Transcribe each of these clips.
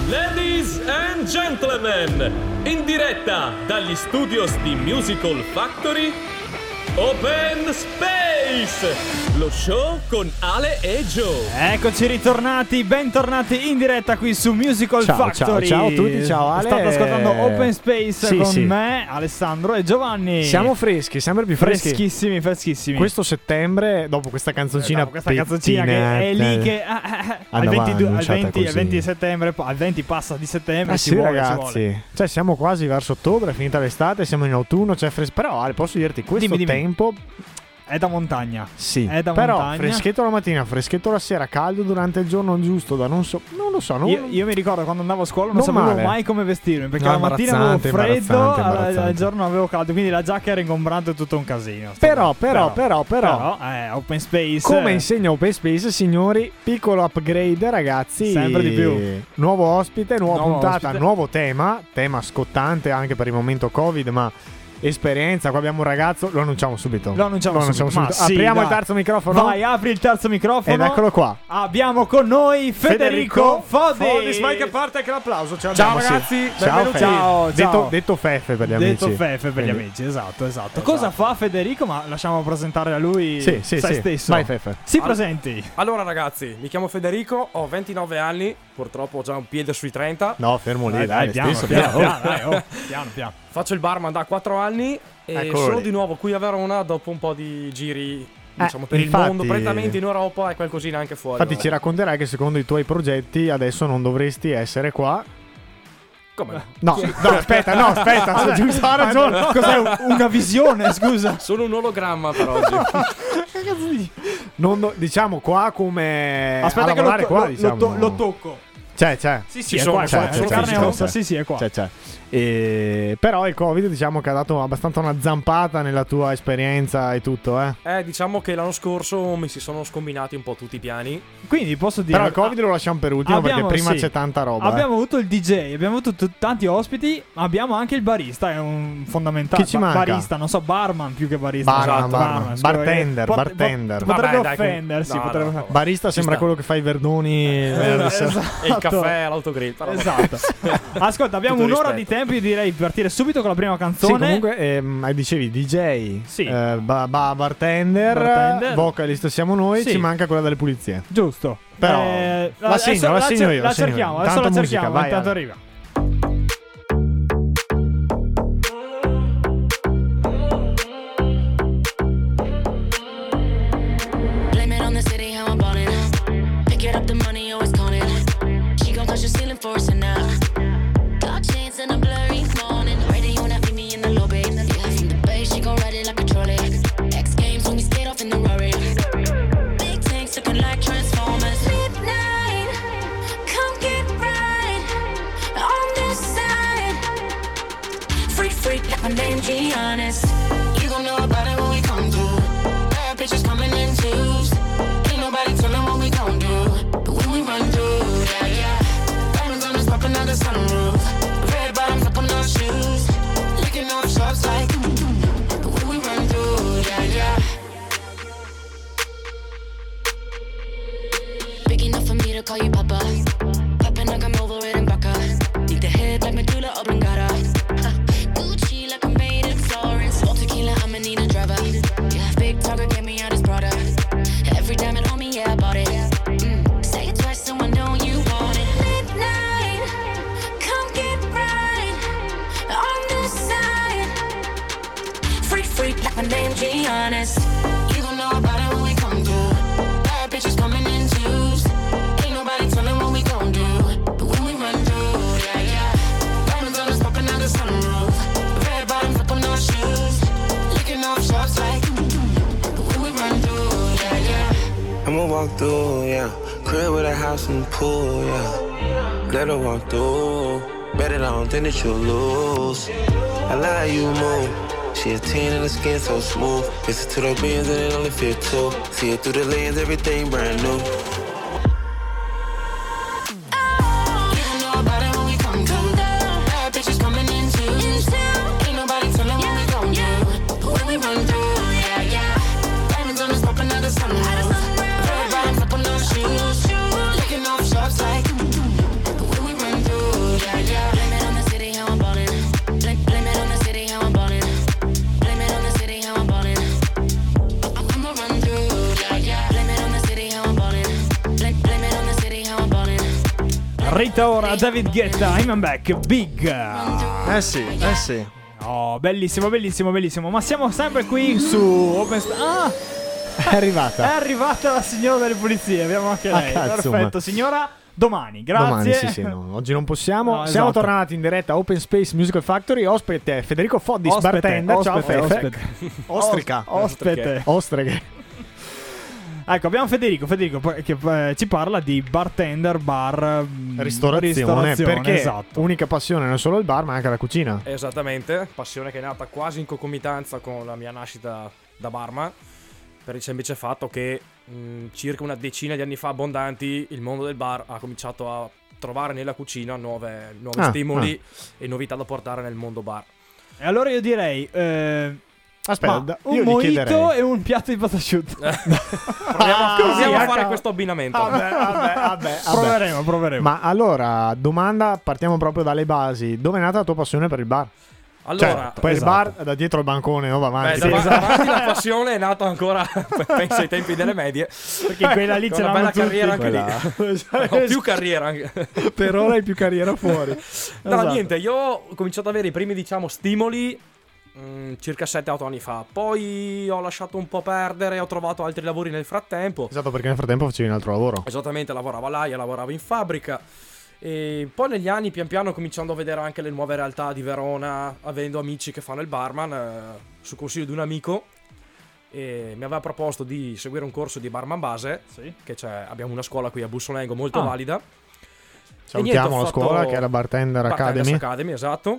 Ladies and gentlemen, in diretta dagli studios di Musical Factory, Open Space, lo show con Ale e Joe. Eccoci ritornati, bentornati in diretta qui su Musical Factory. Ciao a tutti, ciao Ale. State ascoltando Open Space con me, Alessandro e Giovanni. Siamo freschi, sempre più freschi. Freschissimi. Questo settembre, dopo questa canzoncina, che è lì che al 20 di settembre, al 20 passa di settembre, sì, ragazzi. Cioè siamo quasi verso ottobre, è finita l'estate, siamo in autunno, c'è però Ale, posso dirti questo tempo è da montagna. Sì, è da però montagna. Freschetto la mattina, freschetto la sera, caldo durante il giorno giusto da non lo so. Io mi ricordo quando andavo a scuola non sapevo mai come vestirmi, perché la mattina avevo freddo, al giorno avevo caldo, quindi la giacca era ingombrante, tutto un casino. Però Open Space, come insegna Open Space, signori, piccolo upgrade, ragazzi, sempre di più. Nuovo ospite, nuova puntata, nuovo tema scottante anche per il momento Covid, ma esperienza. Qua abbiamo un ragazzo, lo annunciamo subito. Apriamo il terzo microfono. Vai, apri il terzo microfono. Ed eccolo qua. Abbiamo con noi Federico Fodis. Vai che parte anche l'applauso. Ciao ragazzi, benvenuti. Ciao. Detto Fefe per gli amici. Esatto. Cosa fa Federico? Ma lasciamo presentare a lui stesso. Vai Fefe. Si presenti. Allora ragazzi, mi chiamo Federico, ho 29 anni, purtroppo ho già un piede sui 30. No, fermo lì, dai, piano. Faccio il barman da 4 anni e sono di nuovo qui a Verona dopo un po' di giri, diciamo, per il mondo, prettamente in Europa e qualcosina anche fuori. Infatti ci racconterai che secondo i tuoi progetti adesso non dovresti essere qua. Come? No, aspetta, giusto, ha ragione. Cos'è una visione, scusa? Sono un ologramma per oggi. Diciamo qua come aspetta, a lavorare qua, diciamo. Lo tocco. C'è. Sì, è qua. Carne e ossa, sì, è qua. C'è. Però il Covid, diciamo che ha dato abbastanza una zampata nella tua esperienza e tutto, diciamo che l'anno scorso mi si sono scombinati un po' tutti i piani. Quindi posso dire, però il Covid lo lasciamo per ultimo, perché prima c'è tanta roba. Abbiamo avuto il DJ, abbiamo avuto tanti ospiti, abbiamo anche il barista, è un fondamentale. Chi ci manca? Barista, non so, barman più che barista. Bartender. Potrebbe offendersi. Barista sembra quello che fa i verdoni e il caffè all'autogrill. Esatto. Ascolta, abbiamo un'ora di tempo, io direi di partire subito con la prima canzone. Sì, comunque dicevi DJ, bartender, vocalist siamo noi, ci manca quella delle pulizie. Giusto. Però la segno io. La cerchiamo, adesso la cerchiamo, intanto arriva. My name Giannis. You gon' know about it when we come through. Bad bitches coming in twos. Ain't nobody tellin' what we gon' do. But when we run through, yeah. Diamonds on us poppin' out the sunroof. Red bottoms up on those shoes. Licking off shots like. But when we run through, yeah. Big enough for me to call you Papa. Poppin' like I'm over it in Baca. Need the head like medulla oblongata. I'ma need a driver. Yeah, big target, get me out his product. Every diamond on me, yeah, I bought it. Say it twice, so I know you want it. Midnight, come get right on this side. Freak, like my name Giannis. You gon' know about it when we come through. Bad bitches coming in twos. Ain't nobody tellin' what we gon' do. But when we run through, yeah. Diamonds on us poppin' out the sunroof. Red bottoms up on those shoes. Off shots like when we run through, yeah. I'ma walk through, yeah. Crib with a house and pool, yeah. Let her walk through. Bet it on, think that you'll lose. I like how you move. She a 10 and the skin so smooth. Listen to the beans and it only fit 2. See it through the lens, everything brand new. Red bottoms up on those shoes. Licking off shots like when we run through. Rita Ora, David Guetta, I'm back, Big. Sì. Oh, bellissimo. Ma siamo sempre qui su Open È arrivata la signora delle pulizie. Abbiamo anche lei. Perfetto, signora. Domani, grazie. Sì, no, oggi non possiamo. No, Siamo esatto. tornati in diretta Open Space Musical Factory. Ospite Federico Foddis, bartender. Ciao Fefe. Ospite. Ecco, abbiamo Federico che ci parla di bartender, bar, ristorazione, perché esatto. Unica passione non è solo il bar, ma anche la cucina. Esattamente, passione che è nata quasi in concomitanza con la mia nascita da barman, per il semplice fatto che circa una decina di anni fa abbondanti il mondo del bar ha cominciato a trovare nella cucina nuovi stimoli e novità da portare nel mondo bar. E allora io direi aspetta, un mojito e un piatto di patasciutto. Proviamo a fare questo abbinamento. Vabbè. Proveremo. Ma allora, domanda, partiamo proprio dalle basi. Dove è nata la tua passione per il bar? Allora, poi il bar da dietro il bancone, va avanti. Davanti la passione è nata ancora, penso ai tempi delle medie. Perché quella lì c'è una bella carriera anche lì. Ho più carriera anche. Per ora hai più carriera fuori. No, niente, io ho cominciato ad avere i primi, stimoli circa 7-8 anni fa. Poi ho lasciato un po' perdere, ho trovato altri lavori nel frattempo. Esatto, perché nel frattempo facevi un altro lavoro. Esattamente, lavoravo all'AIA, lavoravo in fabbrica. E poi negli anni, pian piano, cominciando a vedere anche le nuove realtà di Verona, avendo amici che fanno il barman, su consiglio di un amico, e mi aveva proposto di seguire un corso di barman base, che abbiamo una scuola qui a Bussolengo molto valida. Salutiamo la scuola, che è la Bartender Academy, esatto.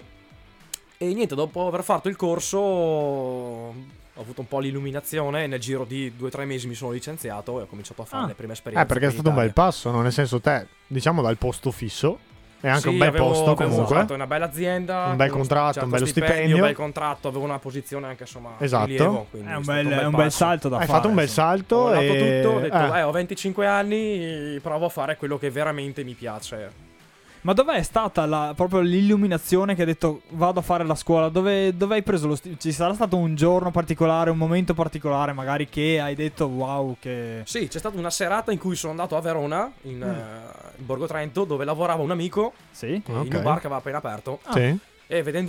E niente, dopo aver fatto il corso ho avuto un po' l'illuminazione e nel giro di 2-3 mesi mi sono licenziato e ho cominciato a fare le prime esperienze. Perché è stato un bel passo, no? Nel senso, te, diciamo, dal posto fisso è anche un bel posto comunque. Avevo una bella azienda, un bel contratto, un bello stipendio, un bel contratto, avevo una posizione anche insomma esatto. rilievo, è un bel salto da fare. Hai fatto un bel salto. Ho dato tutto, ho detto ho 25 anni, provo a fare quello che veramente mi piace. Ma dov'è stata proprio l'illuminazione che hai detto vado a fare la scuola? Dove hai preso ci sarà stato un giorno particolare, un momento particolare magari che hai detto wow che... Sì, c'è stata una serata in cui sono andato a Verona, in Borgo Trento, dove lavorava un amico in un bar che aveva appena aperto. Sì. E vedendo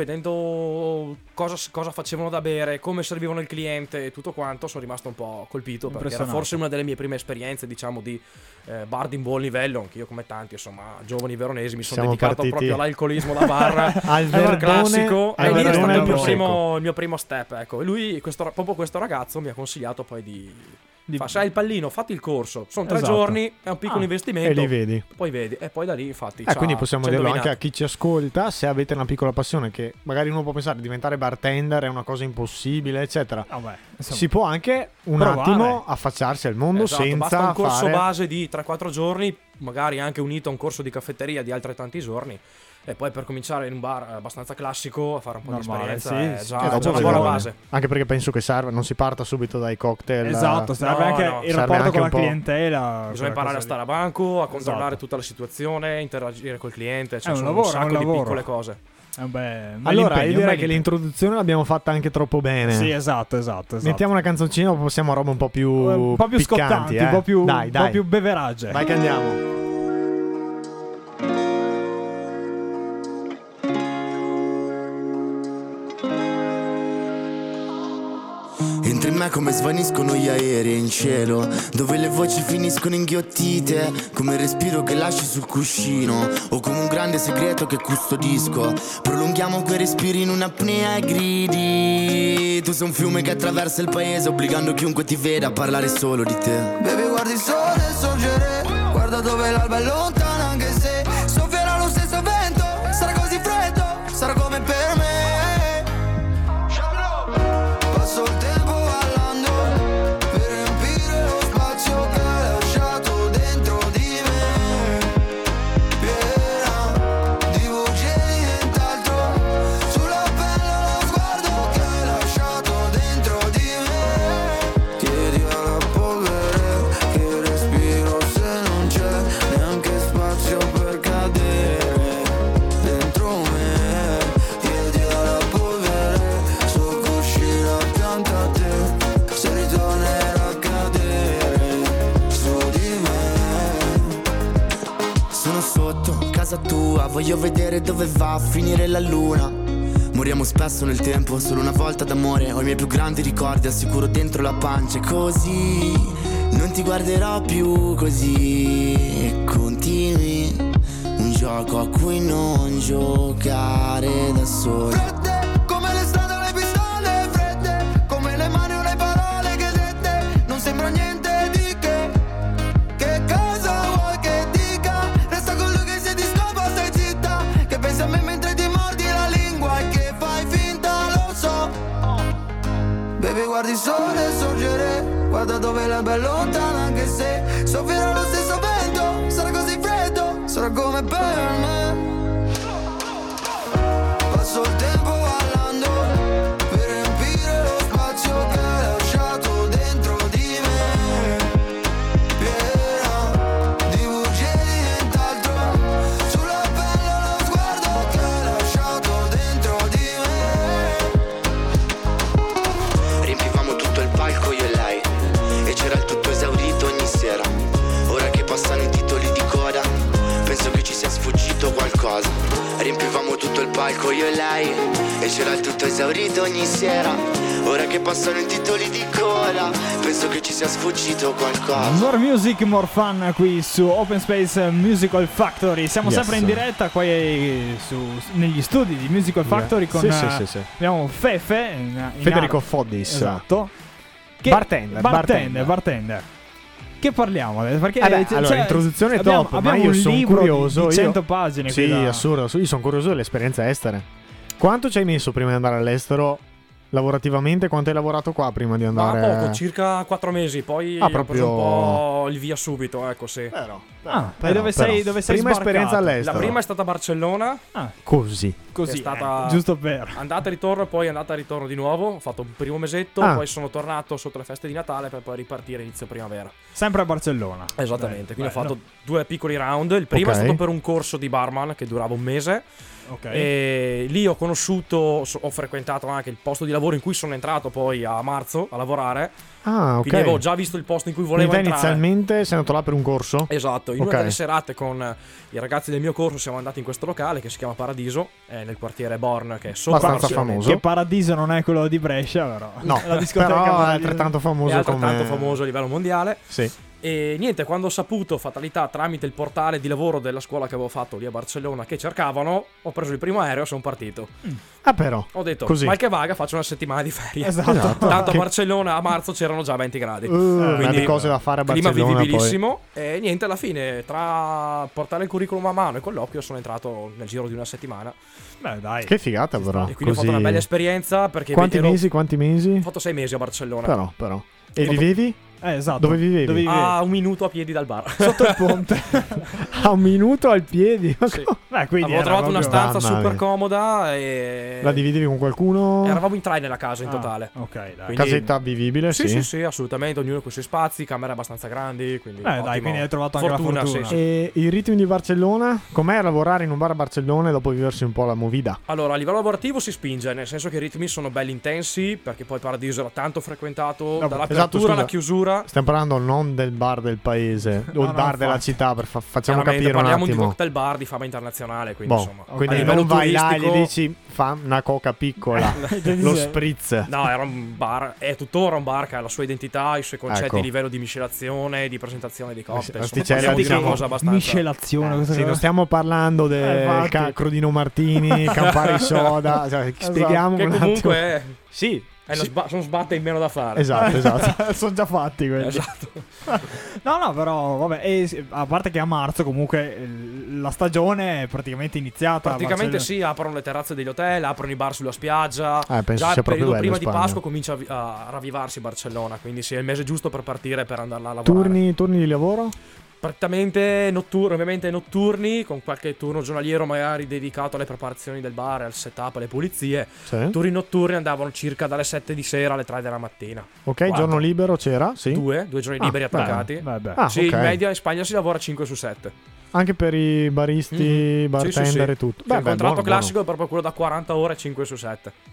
cosa facevano da bere, come servivano il cliente e tutto quanto, sono rimasto un po' colpito, perché era forse una delle mie prime esperienze, diciamo, di bar di un buon livello. Anch'io, come tanti, insomma, giovani veronesi, mi sono dedicato proprio all'alcolismo da bar, al verdone, classico, e lì è stato il mio primo step, ecco. E lui, proprio questo ragazzo, mi ha consigliato poi di sai il pallino, fatti il corso, sono 3 giorni, è un piccolo investimento e li vedi, poi vedi, e poi da lì infatti quindi possiamo dirlo anche a chi ci ascolta: se avete una piccola passione, che magari uno può pensare diventare bartender è una cosa impossibile eccetera, si può anche attimo affacciarsi al mondo, senza basta un corso base di 3-4 giorni, magari anche unito a un corso di caffetteria di altrettanti giorni. E poi per cominciare in un bar abbastanza classico a fare un po' di esperienza è già una buona base. Anche perché penso che serve, non si parta subito dai cocktail. Esatto, serve anche il rapporto con la clientela. Bisogna imparare a stare a banco, a controllare tutta la situazione, interagire col cliente. Cioè, sono un sacco di piccole cose. Allora io direi che l'introduzione l'abbiamo fatta anche troppo bene. Sì, esatto. Mettiamo una canzoncina, poi passiamo a roba un po' più scottanti, un po' più beverage. Vai che andiamo. Entri in me come svaniscono gli aerei in cielo, dove le voci finiscono inghiottite, come il respiro che lasci sul cuscino, o come un grande segreto che custodisco. Prolunghiamo quei respiri in un'apnea e gridi. Tu sei un fiume che attraversa il paese, obbligando chiunque ti veda a parlare solo di te. Baby, guardi il sole sorgere, guarda dove l'alba è lontana, anche se soffierà lo stesso vento. Sarà così freddo, sarà come per me. Passo il tempo sotto casa tua, voglio vedere dove va a finire la luna. Moriamo spesso nel tempo, solo una volta d'amore. Ho i miei più grandi ricordi, assicuro dentro la pancia. E così non ti guarderò più così. E continui un gioco a cui non giocare da soli. Fredde come le strade o le pistole, fredde come le mani o le parole che dette. Non sembra niente di che cosa vuoi che dica? Resta con lui che se ti scopa stai zitta, che pensi a me mentre ti mordi la lingua e che fai finta, lo so. Baby guardi il sole sorgere, guarda dove la bella lontana, anche se soffierà lo stesso vento, sarà così freddo, sarà come per me. Passo il tempo ballando per riempire lo spazio che hai lasciato dentro di me, piena di bugie e di nient'altro, sulla pelle lo sguardo che hai lasciato dentro di me. Riempivamo tutto il palco io e lei, e c'era il tutto esaurito ogni sera. Ora che passano i titoli di coda, penso che ci sia sfuggito qualcosa. Riempivamo tutto il palco io e lei, e c'era il tutto esaurito ogni sera. Ora che passano i titoli di coda, penso che ci sia sfuggito qualcosa. More music, more fun qui su Open Space Musical Factory. Siamo sempre in diretta qui negli studi di Musical Factory con sì. abbiamo Fefe Federico Foddis. Esatto. Bartender. Che parliamo adesso? Perché allora, l'introduzione è top, ma io sono curioso. Di 100 pagine. Sì, assurdo. Io sono curioso dell'esperienza estere. Quanto ci hai messo prima di andare all'estero? Lavorativamente, quanto hai lavorato qua prima di andare? Ma poco, circa 4 mesi. Poi ho preso un po' il via subito, ecco, sì. E dove sei prima sbarcato? Esperienza all'estero. La prima è stata a Barcellona. Così. È stata giusto per andata e ritorno, poi andata e ritorno di nuovo. Ho fatto un primo mesetto, poi sono tornato sotto le feste di Natale per poi ripartire inizio primavera. Sempre a Barcellona. Esattamente, quindi ho fatto 2 piccoli round. Il primo è stato per un corso di barman che durava un mese. E lì ho frequentato anche il posto di lavoro in cui sono entrato poi a marzo a lavorare. Quindi avevo già visto il posto in cui volevo entrare. Inizialmente sei andato là per un corso? Esatto, in una delle serate con i ragazzi del mio corso siamo andati in questo locale che si chiama Paradiso, è nel quartiere Born, che è sopra abbastanza famoso. Che Paradiso non è quello di Brescia, però. No, la discoteca però è altrettanto famoso, famoso a livello mondiale. Sì. E niente, quando ho saputo, fatalità, tramite il portale di lavoro della scuola che avevo fatto lì a Barcellona, che cercavano, ho preso il primo aereo e sono partito. Però ho detto, così. mal che vaga, faccio una settimana di ferie. Esatto. Tanto a Barcellona a marzo c'erano già 20 gradi. Quindi cose da fare a Barcellona. Clima vivibilissimo. Poi. E niente, alla fine, tra portare il curriculum a mano e colloquio, sono entrato nel giro di una settimana. Beh, dai. Che figata, però. E quindi ho fatto una bella esperienza. Perché Quanti mesi? Ho fatto 6 mesi a Barcellona. Però. E vivevi? Esatto. Dove vivevi? A 1 minuto a piedi dal bar. Sotto il ponte. A 1 minuto al piedi? Sì. Quindi avevo trovato una stanza super comoda e... La dividevi con qualcuno? Eravamo in 3 nella casa in totale. Ok, dai. Quindi... Casetta vivibile? Sì, assolutamente. Ognuno con i suoi spazi, camere abbastanza grandi. Quindi quindi hai trovato anche fortuna. La fortuna. Sì. E i ritmi di Barcellona? Com'è lavorare in un bar a Barcellona e dopo viversi un po' la movida? Allora, a livello lavorativo si spinge, nel senso che i ritmi sono belli intensi, perché poi Paradiso era tanto frequentato, dall'apertura alla chiusura. Stiamo parlando non del bar del paese o il bar della città, per facciamo capire un attimo. Parliamo di cocktail bar di fama internazionale, quindi insomma. Quindi non vai là e gli dici fa una coca piccola, lo spritz. No, era un bar, è tuttora un bar che ha la sua identità, i suoi concetti a livello di miscelazione, di presentazione di cocktail. Diciamo, cosa abbastanza. Miscelazione, sì, non stiamo parlando del Crodino Martini, Campari Soda, spieghiamo che un comunque attimo. Sì. Sono sbatte in meno da fare. Esatto. Sono già fatti quelli. Esatto. No, però vabbè, a parte che a marzo comunque la stagione è praticamente iniziata. Praticamente sì, aprono le terrazze degli hotel, aprono i bar sulla spiaggia. Penso già sia il periodo prima Spagna. di Pasqua comincia a ravvivarsi Barcellona, quindi sì, è il mese giusto per partire, per andare là a lavorare. Turni di lavoro? Praticamente ovviamente notturni, con qualche turno giornaliero magari dedicato alle preparazioni del bar, al setup, alle pulizie. Sì. Turni notturni andavano circa dalle 7 di sera alle 3 della mattina. Ok, 4. Giorno libero c'era? Sì. Due giorni liberi attaccati. Sì, in media in Spagna si lavora 5 su 7. Anche per i baristi, bartender e tutto. Il contratto classico è proprio quello da 40 ore 5 su 7.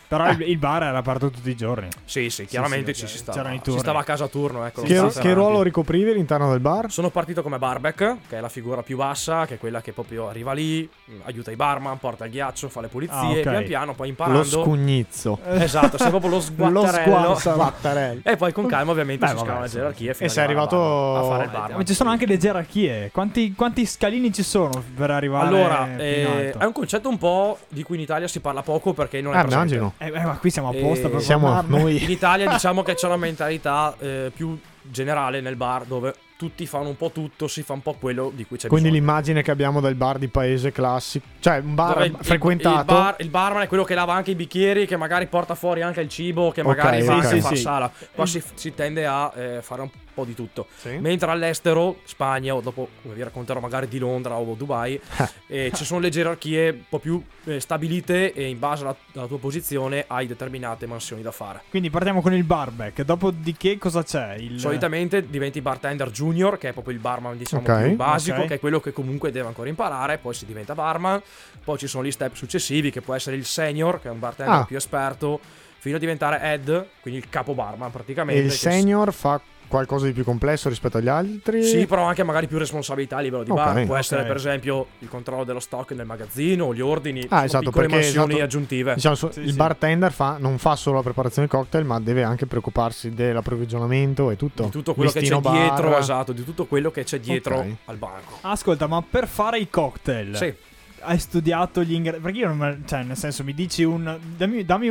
Però il bar era aperto tutti i giorni. Sì, chiaramente ci si stava. Si stava a casa a turno, ecco. Che ruolo ricoprivi all'interno del bar? Sono partito come barback, che è la figura più bassa, che è quella che proprio arriva lì, aiuta i barman, porta il ghiaccio, fa le pulizie, pian piano, poi imparando. Lo scugnizzo. Esatto, sei proprio lo sguattarello. Sguattarello. E poi con calma ovviamente si scalano le gerarchie. E sei arrivato a fare il barman. Ma ci sono anche le gerarchie. Quanti scalini ci sono per arrivare? Allora, è un concetto un po' di cui in Italia si parla poco perché non è presente. Immagino. Ma qui siamo apposta per siamo noi. In Italia diciamo che c'è una mentalità più generale nel bar dove tutti fanno un po' tutto, si fa un po' quello di cui c'è Quindi bisogno. l'immagine che abbiamo del bar di paese classico, cioè un bar frequentato. Il barman è quello che lava anche i bicchieri, che magari porta fuori anche il cibo, che magari fa sala. Qua si tende a fare un po' di tutto. Sì. Mentre all'estero, Spagna o dopo vi racconterò magari di Londra o Dubai, ci sono le gerarchie un po' più stabilite e in base alla tua posizione hai determinate mansioni da fare. Quindi partiamo con il barback, dopodiché cosa c'è? Solitamente diventi bartender junior, che è proprio il barman diciamo più basico, che è quello che comunque deve ancora imparare, poi si diventa barman, poi ci sono gli step successivi che può essere il senior, che è un bartender più esperto, fino a diventare head, quindi il capo barman praticamente. E il senior fa qualcosa di più complesso rispetto agli altri? Sì, però anche magari più responsabilità a livello di bar. Può essere per esempio il controllo dello stock nel magazzino, gli ordini, piccole mansioni aggiuntive. Diciamo, il bartender non fa solo la preparazione dei cocktail, ma deve anche preoccuparsi dell'approvvigionamento e tutto. Di tutto quello che c'è dietro, esatto, di tutto quello che c'è dietro al banco. Ascolta, ma per fare i cocktail hai studiato gli ingredienti? Perché io non nel senso, mi dici dammi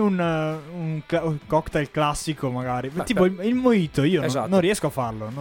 un cocktail classico magari. Tipo il mojito, io non riesco a farlo.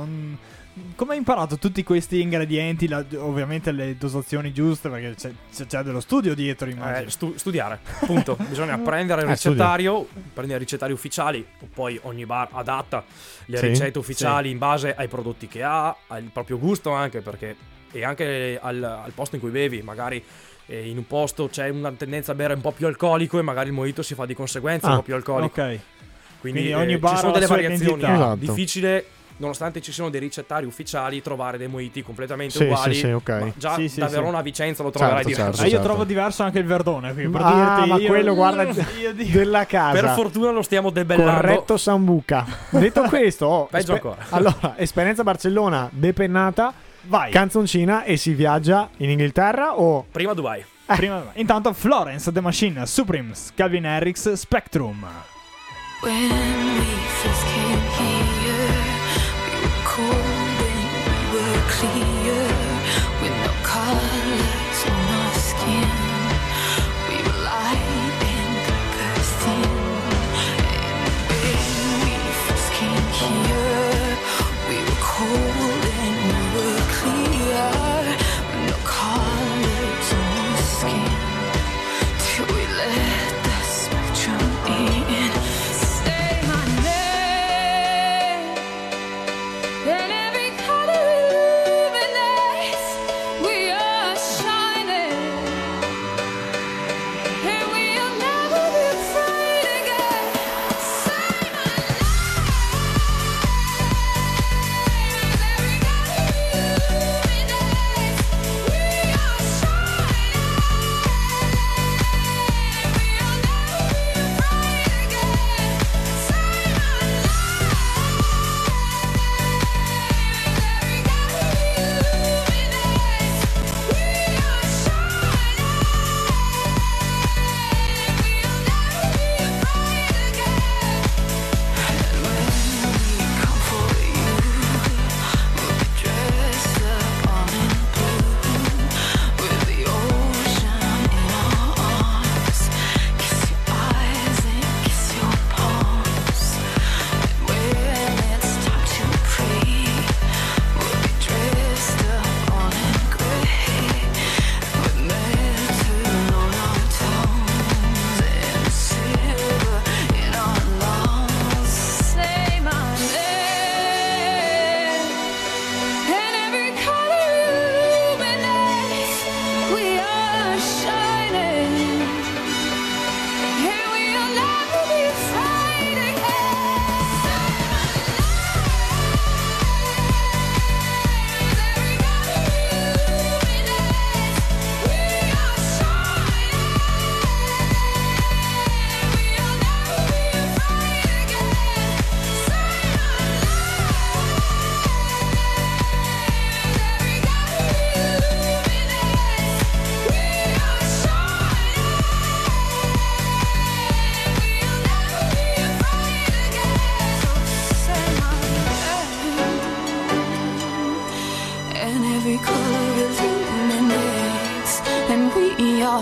Come hai imparato tutti questi ingredienti? Ovviamente le dosazioni giuste, perché c'è dello studio dietro, immagino. Studiare, appunto. Bisogna prendere il ricettario, prendere i ricettari ufficiali, poi ogni bar adatta le ricette ufficiali in base ai prodotti che ha, al proprio gusto anche, perché e anche al posto in cui bevi, magari in un posto c'è una tendenza a bere un po' più alcolico e magari il mojito si fa di conseguenza un po' più alcolico. Quindi ogni bar ci sono delle variazioni. Difficile, nonostante ci siano dei ricettari ufficiali, trovare dei mojiti completamente uguali. Ma già da Verona a Vicenza lo troverai diverso. Io trovo diverso anche il Verdone. Per dirti, ma quello guarda della casa. Per fortuna lo stiamo debellando. Corretto Sambuca. Detto questo, peggio ancora. Allora, esperienza Barcellona depennata. Vai. Canzoncina e si viaggia in Inghilterra o prima Dubai? Intanto Florence The Machine, Supremes, Calvin Harris, Spectrum. When we first came here, we were cold and we were clear, with no colors on our skin. We were light and bursting. And when we first came here, we were cold and we were clear, with no colors on our skin. Till we let the spectrum in. Say my name.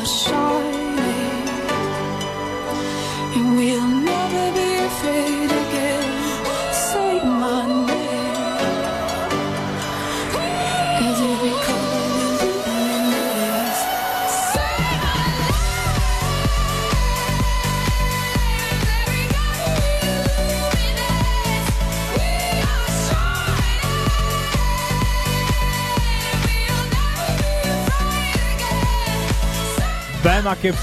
shining, and we'll never be afraid again. Say my name, 'cause every color is say my name. Every color illuminates. We are shining. We'll never be afraid again. Beh, ma che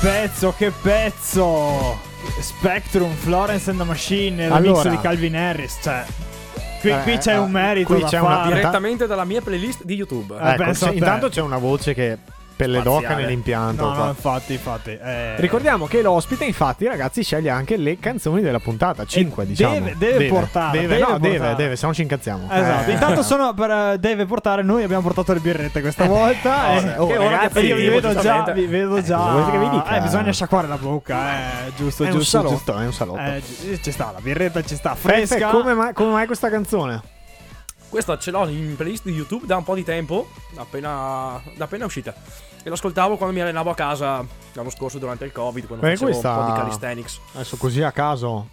pezzo! Spectrum, Florence and the Machine, il remix di Calvin Harris, cioè qui c'è un merito da fare. Direttamente dalla mia playlist di YouTube. Intanto c'è una voce che pelle d'oca nell'impianto. No, infatti. Ricordiamo che l'ospite, infatti, ragazzi, sceglie anche le canzoni della puntata. 5, diciamo. Deve portare, se no ci incazziamo. Esatto. Intanto deve portare. Noi abbiamo portato le birrette questa volta. Ragazzi, io vi vedo già. Volete che vi dica? Bisogna sciacquare la bocca. Giusto. È un salotto. Ci sta, la birretta ci sta, fresca. Come mai questa canzone? Questa ce l'ho in playlist di YouTube da un po' di tempo, da appena uscita. E l'ascoltavo quando mi allenavo a casa l'anno scorso durante il Covid, quando facevo un po' di calisthenics. Adesso così a caso,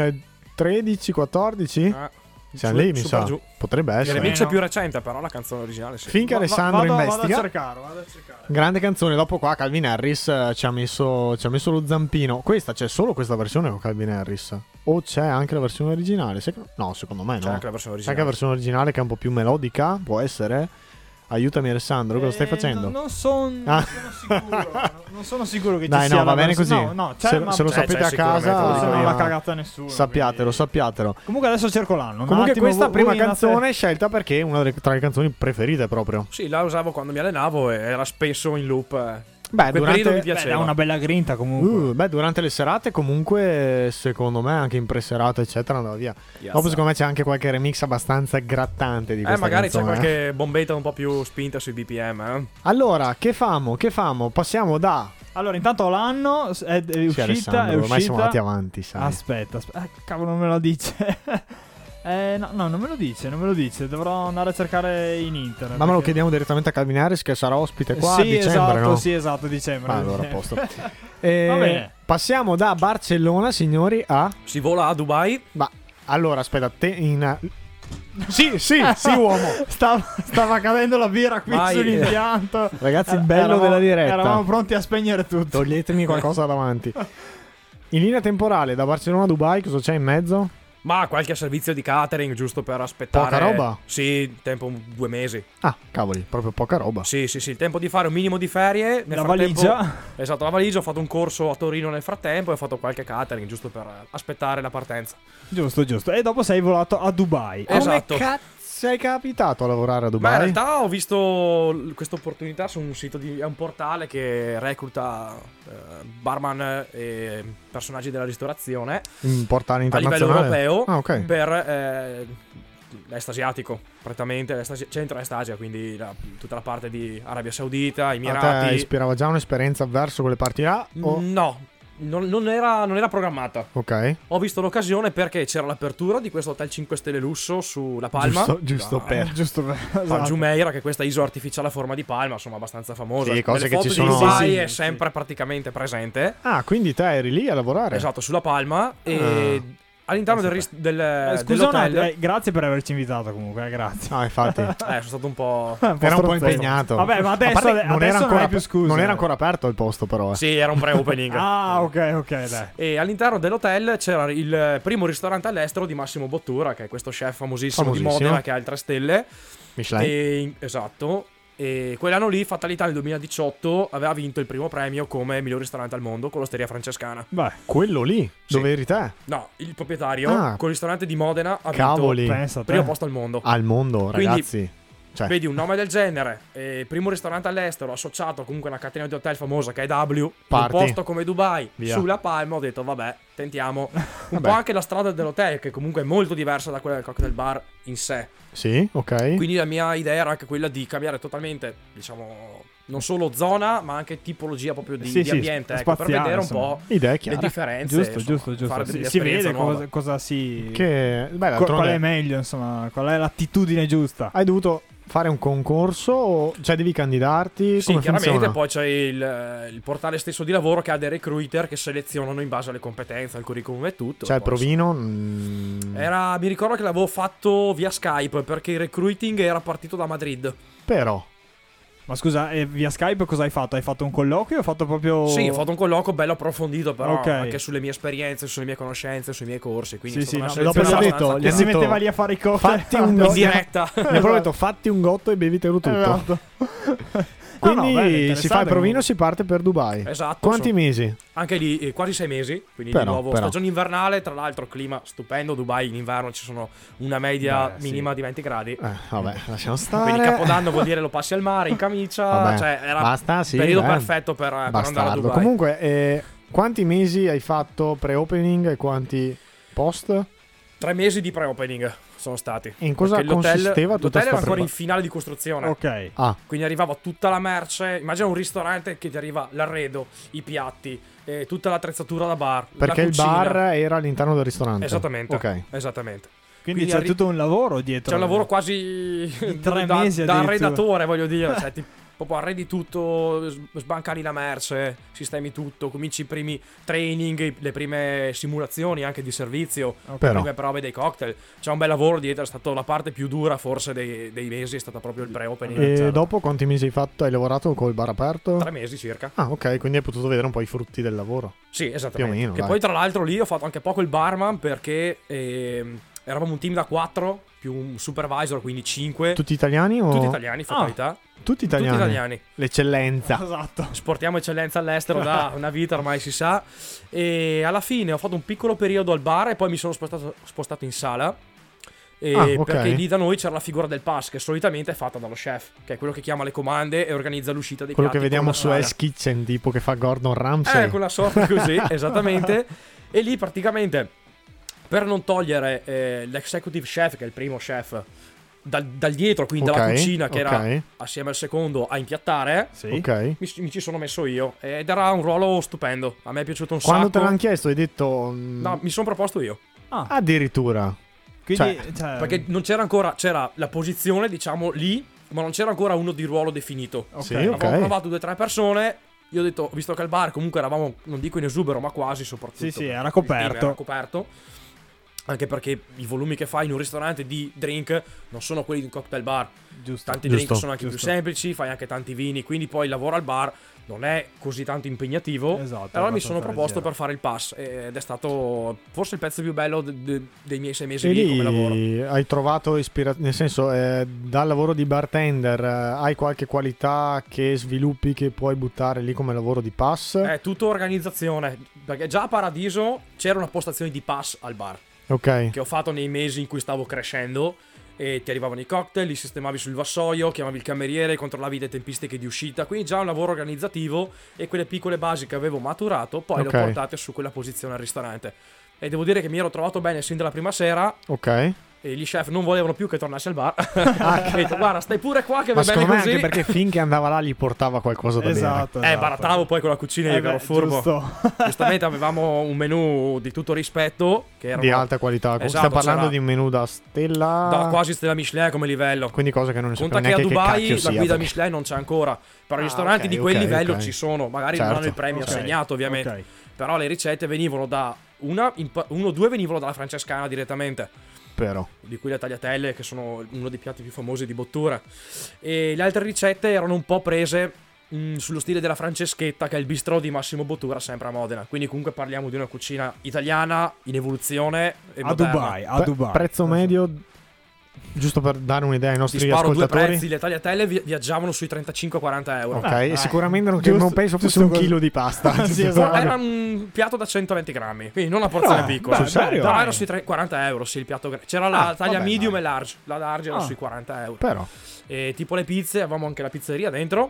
2013-14? Siamo lì, mi sa. Giù. Potrebbe essere. Il remix è più recente, però la canzone originale sì. Finché Alessandro investiga. Vado a cercare. Grande canzone. Dopo qua Calvin Harris ci ha messo lo zampino. C'è solo questa versione con Calvin Harris? O c'è anche la versione originale? No, secondo me no. C'è anche la versione originale. C'è anche la versione originale che è un po' più melodica. Può essere. Aiutami Alessandro, cosa stai facendo? Non sono sicuro. Non sono sicuro che ci sia. No, va bene così. Se lo sapete a casa, non l'ha cagata nessuno. Sappiatelo. Comunque adesso cerco l'anno. Comunque questa prima canzone è scelta perché è una tra le canzoni preferite proprio. Sì, la usavo quando mi allenavo e era spesso in loop. È una bella grinta comunque. Durante le serate comunque secondo me anche in pre-serata eccetera andava via. Dopo secondo me c'è anche qualche remix abbastanza grattante di questa magari canzone. C'è qualche bombetta un po' più spinta sui BPM. Allora, che famo? Passiamo da... Allora, intanto l'anno è uscita. Ormai siamo andati avanti, sai. Aspetta. Cavolo, non me lo dice. No, non me lo dice. Dovrò andare a cercare in internet. Ma me lo chiediamo direttamente a Calvin Harris che sarà ospite qua a dicembre, no? Sì, esatto, dicembre. Allora, a posto. Va bene. Passiamo da Barcellona, signori, a... Si vola a Dubai. Ma allora, aspetta, Sì, uomo. Stava cadendo la birra qui sull'impianto. Ragazzi, il bello della diretta. Eravamo pronti a spegnere tutto. Toglietemi qualcosa davanti. In linea temporale, da Barcellona a Dubai, cosa c'è in mezzo? Ma qualche servizio di catering giusto per aspettare. Poca roba? Sì, tempo 2 mesi. Ah, cavoli, proprio poca roba. Sì, il tempo di fare un minimo di ferie. Valigia. Esatto, la valigia. Ho fatto un corso a Torino nel frattempo e ho fatto qualche catering giusto per aspettare la partenza. Giusto. E dopo sei volato a Dubai. Esatto. Come cazzo sei capitato a lavorare a Dubai? Ma in realtà ho visto questa opportunità su un sito è un portale che recluta barman e personaggi della ristorazione. Un portale internazionale a livello europeo. Okay. Per l'est asiatico, praticamente centro-est Asia, quindi tutta la parte di Arabia Saudita, Emirati. A te ispirava già un'esperienza verso quelle parti là? No. Non era programmata. Ok. Ho visto l'occasione perché c'era l'apertura di questo hotel 5 stelle lusso sulla Palma. Giusto per esatto. Jumeirah, che è questa isola artificiale a forma di palma, insomma abbastanza famosa. Sì, cose che ci sono. Dubai è sempre praticamente presente. Ah, quindi te eri lì a lavorare? Esatto, sulla Palma e all'interno dell'hotel. Grazie per averci invitato comunque, grazie. No, infatti. Sono stato un po'... Era un po' impegnato. Vabbè, ma adesso non era ancora più scusa. Non era ancora aperto il posto però. Sì, era un pre-opening. Ok, dai. E all'interno dell'hotel c'era il primo ristorante all'estero di Massimo Bottura, che è questo chef famosissimo di Modena che ha il 3 stelle. Michelin. Esatto. E quell'anno lì, fatalità, nel 2018 aveva vinto il primo premio come miglior ristorante al mondo con l'Osteria Francescana. Beh, quello lì? Dove eri te? No, il proprietario col ristorante di Modena ha vinto il primo posto al mondo. Al mondo, ragazzi. Quindi, vedi un nome del genere, primo ristorante all'estero associato comunque a una catena di hotel famosa che è W, un posto come Dubai, sulla Palma. Ho detto vabbè, tentiamo. Un po' anche la strada dell'hotel, che comunque è molto diversa da quella del cocktail bar in sé. Sì, ok. Quindi la mia idea era anche quella di cambiare totalmente, diciamo, non solo zona, ma anche tipologia proprio di ambiente, per vedere un po' le differenze. Giusto. Si vede cosa si... Qual è meglio, insomma, qual è l'attitudine giusta. Hai dovuto fare un concorso? Cioè devi candidarti? Sì, come chiaramente. funziona? Poi c'è il portale stesso di lavoro che ha dei recruiter che selezionano in base alle competenze, al curriculum e tutto. Cioè il Poi, provino? mi ricordo che l'avevo fatto via Skype perché il recruiting era partito da Madrid. Però Ma scusa, via Skype cosa hai fatto? Hai fatto un colloquio o hai fatto proprio... Sì, ho fatto un colloquio bello approfondito, però Ok. anche sulle mie esperienze, sulle mie conoscenze, sui miei corsi. Quindi Sì, è sì, stata no, una dopo selezione gli ho detto, abbastanza si metteva lì a fare i cocktail. fatti un in diretta. Mi ha proprio detto fatti un gotto e bevitelo tutto. Esatto. Quindi bene, si fa il interessante provino, si parte per Dubai. Esatto. Quanti mesi? Anche lì quasi 6 mesi, quindi Però, di nuovo però. stagione invernale, tra l'altro clima stupendo, Dubai in inverno ci sono una media minima di 20 gradi. Vabbè, lasciamo stare. Quindi Capodanno vuol dire lo passi al mare in camicia, Vabbè, cioè era basta, sì, il periodo perfetto per andare a Bastardo. Dubai. Comunque, quanti mesi hai fatto pre-opening e quanti post? 3 mesi di pre-opening sono stati. E in cosa Perché consisteva tutta l'hotel sta era ancora in preparazione? finale di costruzione. Ok. Quindi arrivava tutta la merce. Immagina un ristorante che ti arriva l'arredo, i piatti, tutta l'attrezzatura da bar. Perché la il cucina. bar era all'interno del ristorante. Esattamente. Ok. Esattamente. Quindi c'è tutto un lavoro dietro. C'è un lavoro quasi di 3 da mesi da addirittura. arredatore, voglio dire. Cioè, proprio arredi tutto, sbancari la merce, sistemi tutto, cominci i primi training, le prime simulazioni anche di servizio, le prime prove dei cocktail. C'è un bel lavoro dietro, è stata la parte più dura forse dei mesi, è stata proprio il pre-opening. E dopo quanti mesi hai fatto? Hai lavorato col bar aperto? 3 mesi circa. Ah, ok, quindi hai potuto vedere un po' i frutti del lavoro. Sì, esattamente. Più o meno, che dai. poi tra l'altro lì ho fatto anche poco il barman perché eravamo un team da 4 più un supervisor, quindi 5. Tutti italiani o? Tutti italiani, fatalità. Tutti italiani. Tutti italiani. L'eccellenza. Esatto. Sportiamo eccellenza all'estero da una vita, ormai si sa. E alla fine ho fatto un piccolo periodo al bar e poi mi sono spostato in sala. Ok. Perché lì da noi c'era la figura del pass che solitamente è fatta dallo chef, che è quello che chiama le comande e organizza l'uscita dei Quello piatti. che vediamo con la su sala. Hell's Kitchen, tipo che fa Gordon Ramsay. Quella sorta così, esattamente. E lì praticamente, per non togliere l'executive chef, che è il primo chef, dal dietro, quindi dalla cucina, che era assieme al secondo a impiattare, mi ci sono messo io. Ed era un ruolo stupendo. A me è piaciuto un Quando sacco. te l'hanno chiesto hai detto... No, mi sono proposto io. Addirittura. Quindi, Perché non c'era ancora, c'era la posizione, diciamo, lì, ma non c'era ancora uno di ruolo definito. Sì, Avevamo provato 2 o 3 persone. Io ho detto, visto che al bar comunque eravamo, non dico in esubero, ma quasi soprattutto. Sì, era coperto. Era coperto. Anche perché i volumi che fai in un ristorante di drink non sono quelli di un cocktail bar. Giusto. Tanti drink sono anche più semplici, fai anche tanti vini, quindi poi il lavoro al bar non è così tanto impegnativo. Esatto. Allora mi sono proposto per fare il pass ed è stato forse il pezzo più bello dei miei 6 mesi lì come lavoro. Hai trovato ispirazione, nel senso, dal lavoro di bartender hai qualche qualità che sviluppi che puoi buttare lì come lavoro di pass? È tutto organizzazione, perché già a Paradiso c'era una postazione di pass al bar. Ok. Che ho fatto nei mesi in cui stavo crescendo. E ti arrivavano i cocktail, li sistemavi sul vassoio, chiamavi il cameriere, controllavi le tempistiche di uscita. Quindi già un lavoro organizzativo. E quelle piccole basi che avevo maturato poi le ho portate su quella posizione al ristorante. E devo dire che mi ero trovato bene sin dalla prima sera. Ok. E gli chef non volevano più che tornassi al bar. Ho detto, guarda, stai pure qua che va bene secondo me così. anche perché finché andava là gli portava qualcosa da Esatto. Barattavo poi con la cucina io che ero furbo. Giustamente avevamo un menù di tutto rispetto che era di alta qualità. Esatto, stiamo parlando di un menù da stella, da quasi stella Michelin come livello. Quindi cose che non ne Conta sapevo che a neanche Dubai che cacchio la sia, guida perché... Michelin non c'è ancora. Però i ristoranti di quel livello ci sono. Magari non hanno il premio assegnato ovviamente. Però le ricette venivano da uno o due venivano dalla francescana direttamente. Però. Di cui le tagliatelle, che sono uno dei piatti più famosi di Bottura. E le altre ricette erano un po' prese sullo stile della Franceschetta, che è il bistrò di Massimo Bottura, sempre a Modena. Quindi comunque parliamo di una cucina italiana in evoluzione e moderna. A Dubai. Prezzo medio, giusto per dare un'idea ai nostri Ti sparo ascoltatori. due prezzi, le tagliatelle viaggiavano sui 35-40 euro. Ok, e sicuramente non penso fosse un chilo di pasta. Era un piatto da 120 grammi, quindi non una porzione piccola. Sul serio? Però era sui 40 euro, sì, il piatto. C'era la taglia medium e large. La large era sui 40 euro. Però. E tipo le pizze, avevamo anche la pizzeria dentro.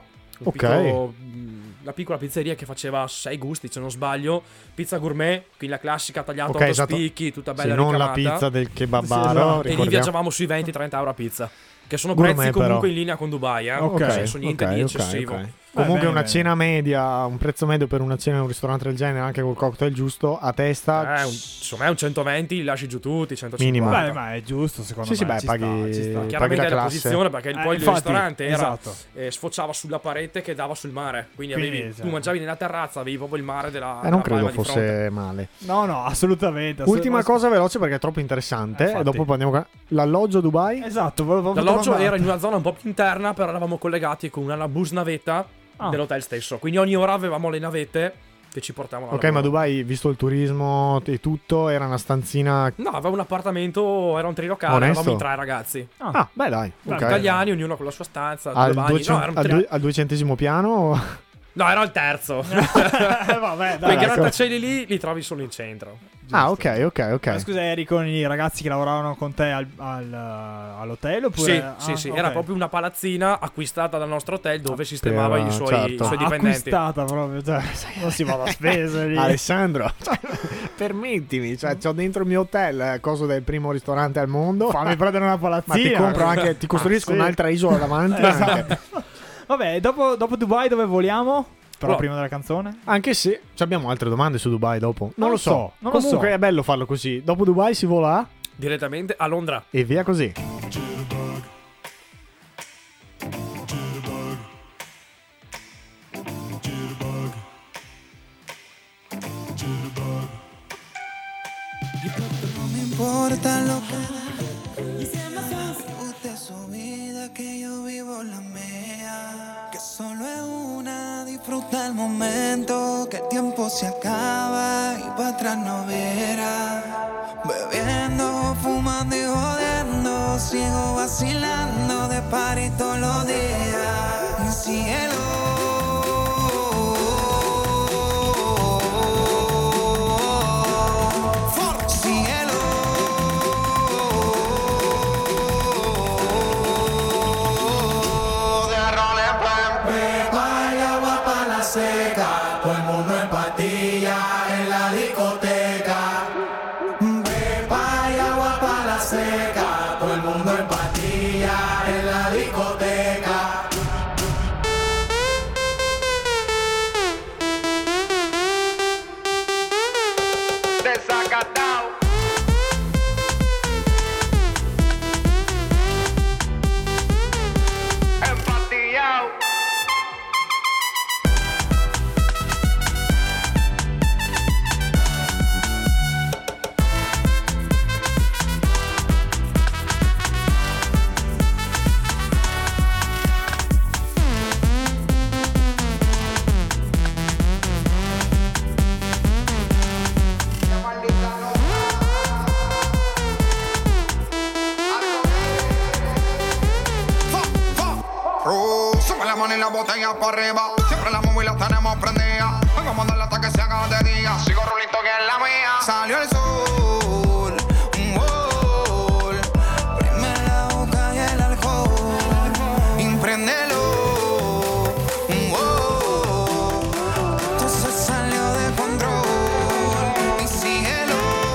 La piccola pizzeria che faceva 6 gusti, se non sbaglio. Pizza gourmet, quindi la classica tagliata a 8 spicchi, tutta bella ricamata. Non la pizza del kebabaro. E lì viaggiavamo sui 20-30 euro a pizza. Che sono gourmet, prezzi comunque però in linea con Dubai, Ok, nel senso niente di eccessivo. Comunque una cena media, un prezzo medio per una cena in un ristorante del genere, anche col cocktail giusto, a testa. Insomma, è un 120, li lasci giù tutti, 150. Minimo. Beh, ma è giusto, secondo me. Sì, beh, paghi, ci sta. Chiaramente paghi la la posizione, perché poi il ristorante era sfociava sulla parete che dava sul mare. Quindi tu mangiavi nella terrazza, avevi proprio il mare della non credo fosse male. No, assolutamente. Ultima cosa veloce perché è troppo interessante. E dopo andiamo l'alloggio a Dubai. Esatto, l'alloggio era in una zona un po' più interna, però eravamo collegati con una bus navetta dell'hotel stesso. Quindi ogni ora avevamo le navette che ci portavano. Ok, ma Dubai, visto il turismo e tutto, era una stanzina. No, aveva un appartamento, era un trilocale, eravamo in 3 ragazzi. Beh, dai. Okay. Italiani, ognuno con la sua stanza. Al 200° piano? No, era il terzo. Vabbè, dai. Quei grattacieli lì li trovi solo in centro. Giusto. Ok. Ma scusa, eri con i ragazzi che lavoravano con te all'hotel? Oppure... Sì. Okay. Era proprio una palazzina acquistata dal nostro hotel dove sistemava i suoi dipendenti. Acquistata proprio, cioè, non si va da spese lì. Alessandro, permettimi, cioè c'ho dentro il mio hotel, coso del primo ristorante al mondo. Fammi prendere una palazzina. Ma ti compro anche, ti costruisco un'altra isola davanti. Vabbè, dopo Dubai dove voliamo? Però prima della canzone? Anche se abbiamo altre domande su Dubai dopo. Non lo so. Comunque lo so. È bello farlo così. Dopo Dubai si vola direttamente a Londra. E via così. No me importa lo que usted su vida, que yo vivo la mía, que solo es una, disfruta el momento, que el tiempo se acaba y para atrás no verá. Bebiendo, fumando y jodiendo, sigo vacilando de party todos los días. Mi cielo. Todo el mundo en patilla en la discoteca. Pepa y agua para la seca. Todo el mundo en patilla en la discoteca. Desacatado. Empatillado. Y la botella para arriba, siempre la móvil la tenemos prendida. Vengo a mandarla hasta que se haga de día. Sigo rulito que es la mía. Salió el sol, prime la boca y el alcohol, impréndelo, esto se salió de control y síguelo.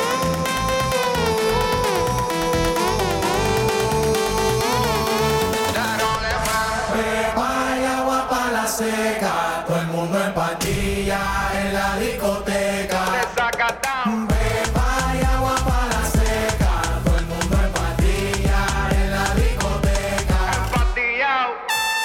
Seca, todo el mundo en patilla en la discoteca. Pepa y agua para la seca, todo el mundo en patilla en la discoteca. Empatillado.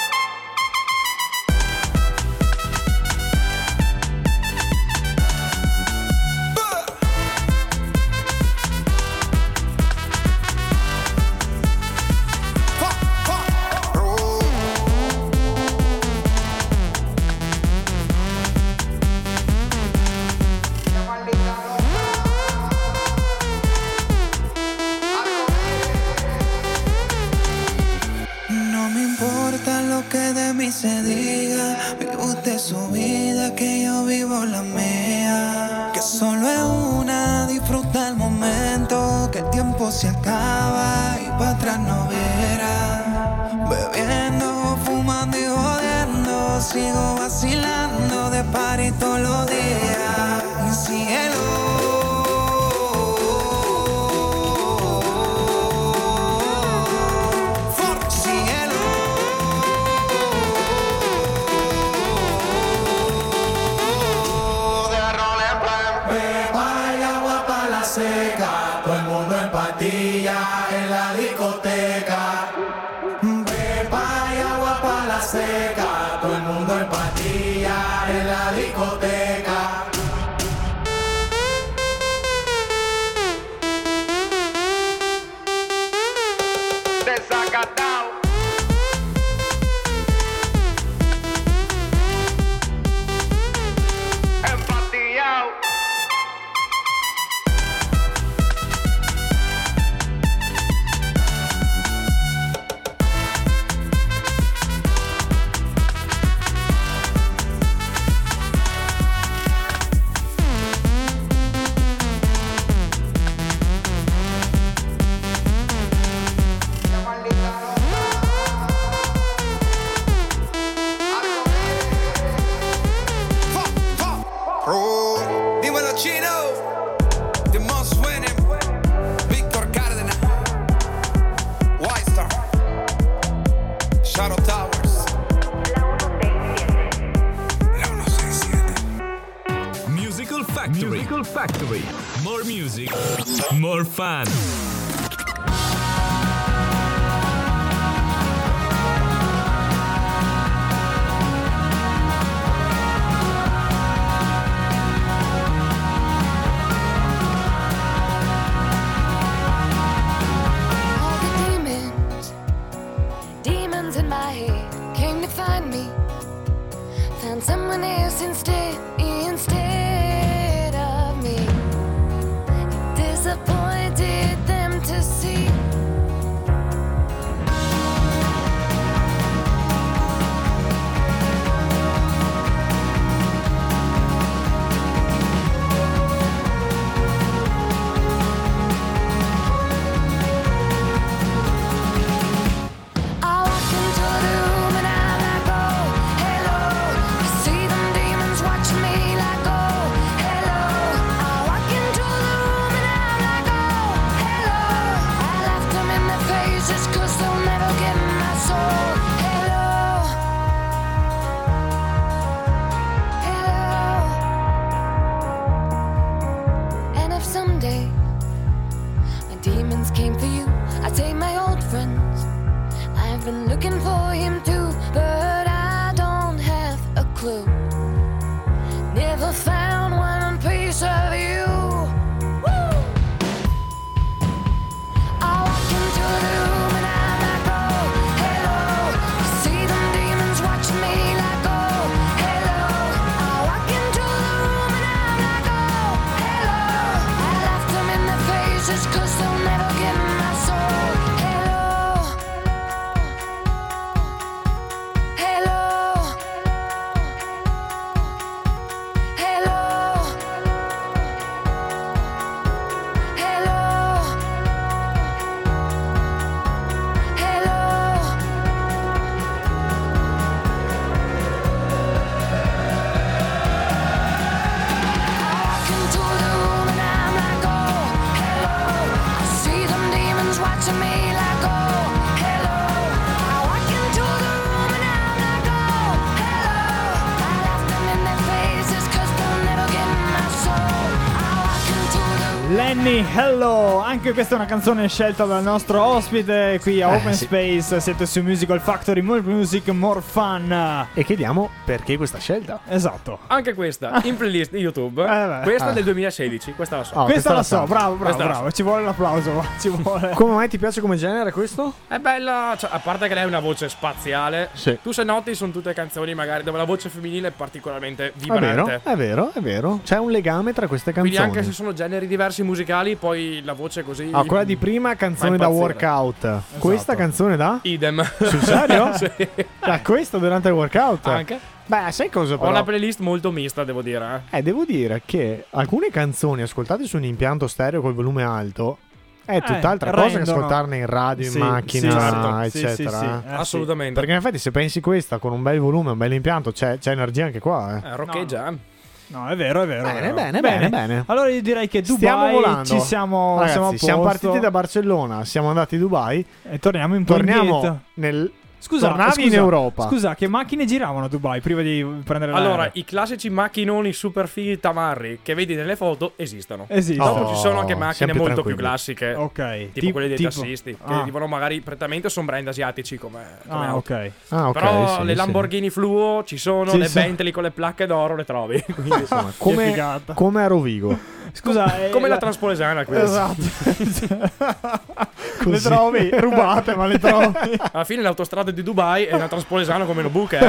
Se diga, vive usted su vida, que yo vivo la mía, que solo es una, disfruta el momento, que el tiempo se acaba y para atrás no verá. Bebiendo, fumando y jodiendo, sigo vacilando de party todos los días. Mi cielo. empatía en la discoteca. Desacatado. Empatillao. Dímelo Chino, The Most Winning, Víctor Cárdenas, White Star, Shadow Towers, la 167. Musical Factory. Musical Factory. More music, more fun. All the demons in my head came to find me. Found someone else instead of me. It disappointed them to see. I walk into the room and I'm like, oh, hello. I see them demons watching me like, oh, hello. I walk into the room and I'm like, oh, hello. I laugh them in their faces 'cause they'll never get my soul. Hello. Hello. And if someday my demons came for you, I'd say my old friends, I've been looking for him too, but I don't have a clue. Never found one piece of you. Woo! I walk into the room and I'm like, oh, hello. I see them demons watching me like, oh, hello. I walk into the room and I'm like, oh, hello. I laugh them in their faces 'cause they'll never get my soul. Hello. Hello. Hello. Hello. Hello. Walk into the room and I'm like, oh, hello. I see them demons watching me like, oh, hello. I walk into the room and I'm like, oh, hello. I laugh them in their faces 'cause they'll never get my soul. I walk into the Lenny, hello! Anche questa è una canzone scelta dal nostro ospite qui a Open sì. Space. Siete su Musical Factory, more music, more fun. E chiediamo perché questa scelta. Esatto. Anche questa in playlist di YouTube. beh. Questa è del 2016, questa la so. Oh, Questa la so, sa. bravo, Questa la bravo. Ci vuole l'applauso, ci vuole. Come mai ti piace come genere questo? È bella, cioè, a parte che lei ha una voce spaziale. Sì. Tu se noti sono tutte canzoni magari dove la voce femminile è particolarmente È vibrante. vero, è vero. C'è un legame tra queste canzoni. Quindi anche se sono generi diversi musicali, poi la voce così. Ah, quella di prima canzone da impazzire. workout. Questa canzone da? Idem. Sul serio? Sì. Da questo durante il workout? Anche. Beh, sai cosa Ho però? una playlist molto mista, devo dire. Devo dire che alcune canzoni ascoltate su un impianto stereo col volume alto è tutt'altra cosa che rendono. ascoltarne in radio, Sì, in macchina, certo. eccetera. Sì, Assolutamente. Perché in effetti se pensi questa con un bel volume, un bel impianto, c'è energia anche qua. Roccheggia. No, è vero, è vero. Bene. Allora io direi che Dubai Stiamo volando. ci siamo, Ragazzi, siamo a posto. siamo partiti da Barcellona, siamo andati a Dubai e torniamo in Torniamo Poglietto. nel tornavi in Europa. Scusa, che macchine giravano a Dubai prima di prendere l'aereo? Allora, i classici macchinoni super fighi tamarri che vedi nelle foto esistono. Esistono. Dopo ci sono anche macchine molto tranquilli. più classiche. Ok. Tipo quelle dei tassisti. Che arrivano magari prettamente sono brand asiatici come auto. Ok. Però le Lamborghini Fluo ci sono, le Bentley con le placche d'oro le trovi. Quindi, insomma, come a Rovigo. Scusa, come la Transpolesana. Esatto. Le trovi rubate, ma le trovi. Alla fine l'autostrada di Dubai è una Transpolesana come lo buche.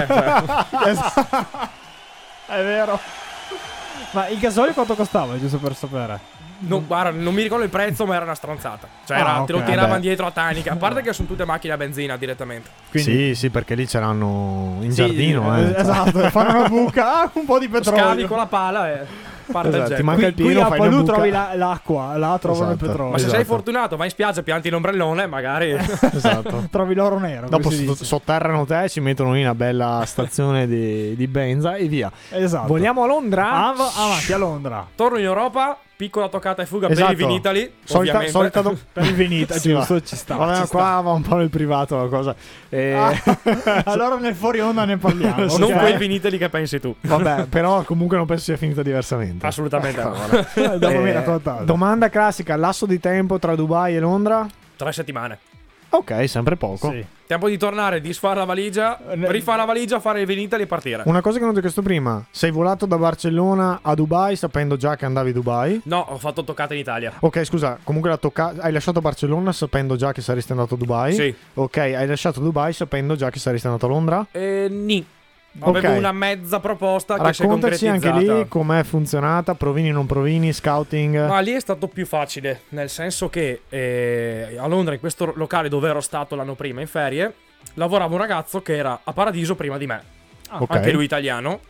È vero. Ma il gasolio quanto costava, giusto per sapere? Guarda, non mi ricordo il prezzo, ma era una stronzata. Cioè, te lo tiravano dietro a tanica. A parte che sono tutte macchine a benzina direttamente. Quindi... Sì, perché lì c'erano in giardino. Esatto, fanno una buca, un po' di petrolio. Scavi con la pala e parte il jet. Ti manca il pieno, qui a fai Palù buca. trovi l'acqua, là trovano il petrolio. Ma se sei fortunato, vai in spiaggia, pianti l'ombrellone, magari. Esatto. Trovi l'oro nero. Dopo sotterrano te, ci mettono in una bella stazione di benza e via. Esatto. Vogliamo a Londra? Avanti a Londra. Torno in Europa, piccola toccata e fuga per il Vinitaly. Solita per il Vinitaly, giusto, ci sta. Vabbè, qua va un po' nel privato la cosa. Allora nel fuori onda ne parliamo. Non quel Vinitaly che pensi tu. Vabbè, però comunque non penso sia finita diversamente. Assolutamente no. Dopo mi raccontate. Domanda classica, lasso di tempo tra Dubai e Londra? 3 settimane. Ok, sempre poco. Sì. Tempo di tornare, disfare la valigia, rifare la valigia, fare il Vinitaly e partire. Una cosa che non ti ho chiesto prima, sei volato da Barcellona a Dubai sapendo già che andavi a Dubai? No, ho fatto toccata in Italia. Ok, scusa, comunque hai lasciato Barcellona sapendo già che saresti andato a Dubai? Sì. Ok, hai lasciato Dubai sapendo già che saresti andato a Londra? Nì. Avevo una mezza proposta che si è concretizzata. concretizzata. Anche lì com'è funzionata, provini non provini, scouting? Ma lì è stato più facile, nel senso che a Londra, in questo locale dove ero stato l'anno prima in ferie, lavorava un ragazzo che era a Paradiso prima di me, anche lui italiano,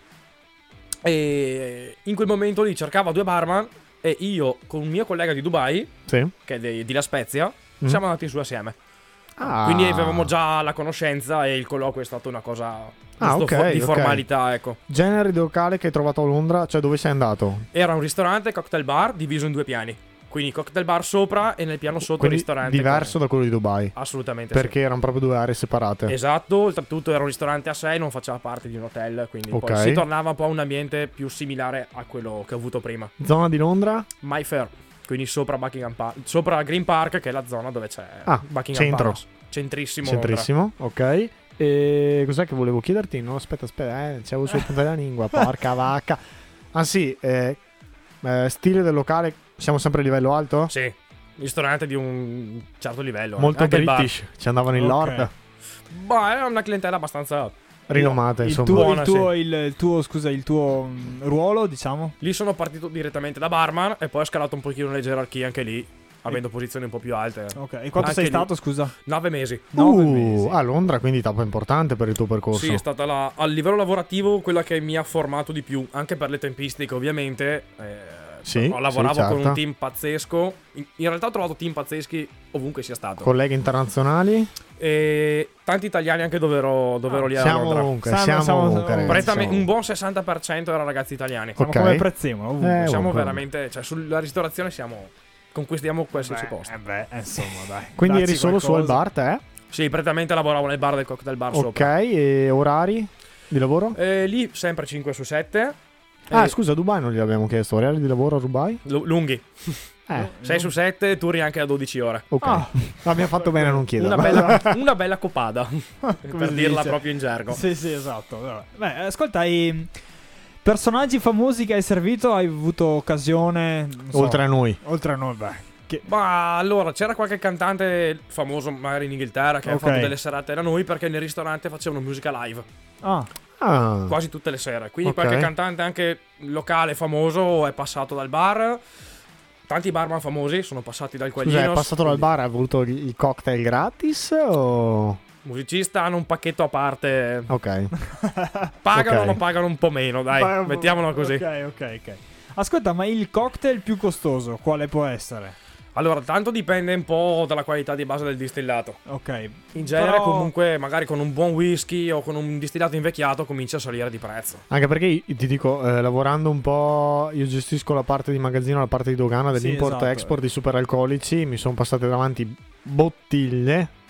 e in quel momento lì cercava 2 barman e io con un mio collega di Dubai, che è di La Spezia, siamo andati su assieme. Quindi avevamo già la conoscenza e il colloquio è stato una cosa di formalità, ecco. Genere di locale che hai trovato a Londra, cioè dove sei andato? Era un ristorante cocktail bar diviso in 2 piani. Quindi cocktail bar sopra e nel piano sotto il ristorante. Diverso da quello di Dubai. Assolutamente perché erano proprio 2 aree separate. Esatto, oltretutto era un ristorante a sé, non faceva parte di un hotel, quindi poi si tornava un po' a un ambiente più similare a quello che ho avuto prima. Zona di Londra? Mayfair, quindi sopra Buckingham Park, sopra Green Park, che è la zona dove c'è Buckingham Palace. Centrissimo, ok. E cos'è che volevo chiederti? No, aspetta, c'avevo sul punto della lingua, porca vacca. Ah sì, stile del locale, siamo sempre a livello alto? Sì, ristorante di un certo livello. Molto British, ci andavano in Lord. Boh, è una clientela abbastanza rinomata, insomma. Il tuo ruolo, diciamo? Lì sono partito direttamente da barman e poi ho scalato un pochino le gerarchie anche lì, avendo posizioni un po' più alte. Ok, e quanto sei stato, scusa? 9 mesi. 9 mesi. A Londra, quindi tappa importante per il tuo percorso. Sì, è stata a livello lavorativo quella che mi ha formato di più, anche per le tempistiche, ovviamente. Lavoravo con un team pazzesco. In realtà ho trovato team pazzeschi ovunque sia stato. Colleghi internazionali? E tanti italiani anche dove ero lì a Londra. Un buon 60% erano ragazzi italiani. Siamo come prezzemolo ovunque. Siamo veramente, cioè sulla ristorazione conquistiamo qualsiasi posto. Insomma, dai. Quindi eri solo su al bar, te? Sì, prettamente lavoravo nel bar del cocktail bar Ok, sopra. e orari di lavoro? Lì sempre 5 su 7. Scusa, a Dubai non gli abbiamo chiesto. Orari di lavoro a Dubai? Lunghi. 6 su 7, turni anche a 12 ore. Ok. Abbiamo fatto bene a non chiedere. Una bella copada. Per dirla proprio in gergo. Sì, esatto. Beh, ascolta, i personaggi famosi che hai servito, hai avuto occasione? Oltre a noi, Ma allora c'era qualche cantante famoso magari in Inghilterra che ha fatto delle serate da noi, perché nel ristorante facevano musica live quasi tutte le sere. Quindi qualche cantante anche locale famoso è passato dal bar. Tanti barman famosi sono passati dal Quaglinos. Scusa, è passato dal bar, ha avuto il cocktail gratis o... Musicista hanno un pacchetto a parte. Ok. Pagano o pagano un po' meno, dai, mettiamolo così. Ok. Ascolta, ma il cocktail più costoso quale può essere? Allora, tanto dipende un po' dalla qualità di base del distillato. Ok. In genere comunque magari con un buon whisky o con un distillato invecchiato comincia a salire di prezzo. Anche perché ti dico, lavorando un po', io gestisco la parte di magazzino, la parte di dogana dell'import-export di superalcolici. Mi sono passate davanti bottiglie,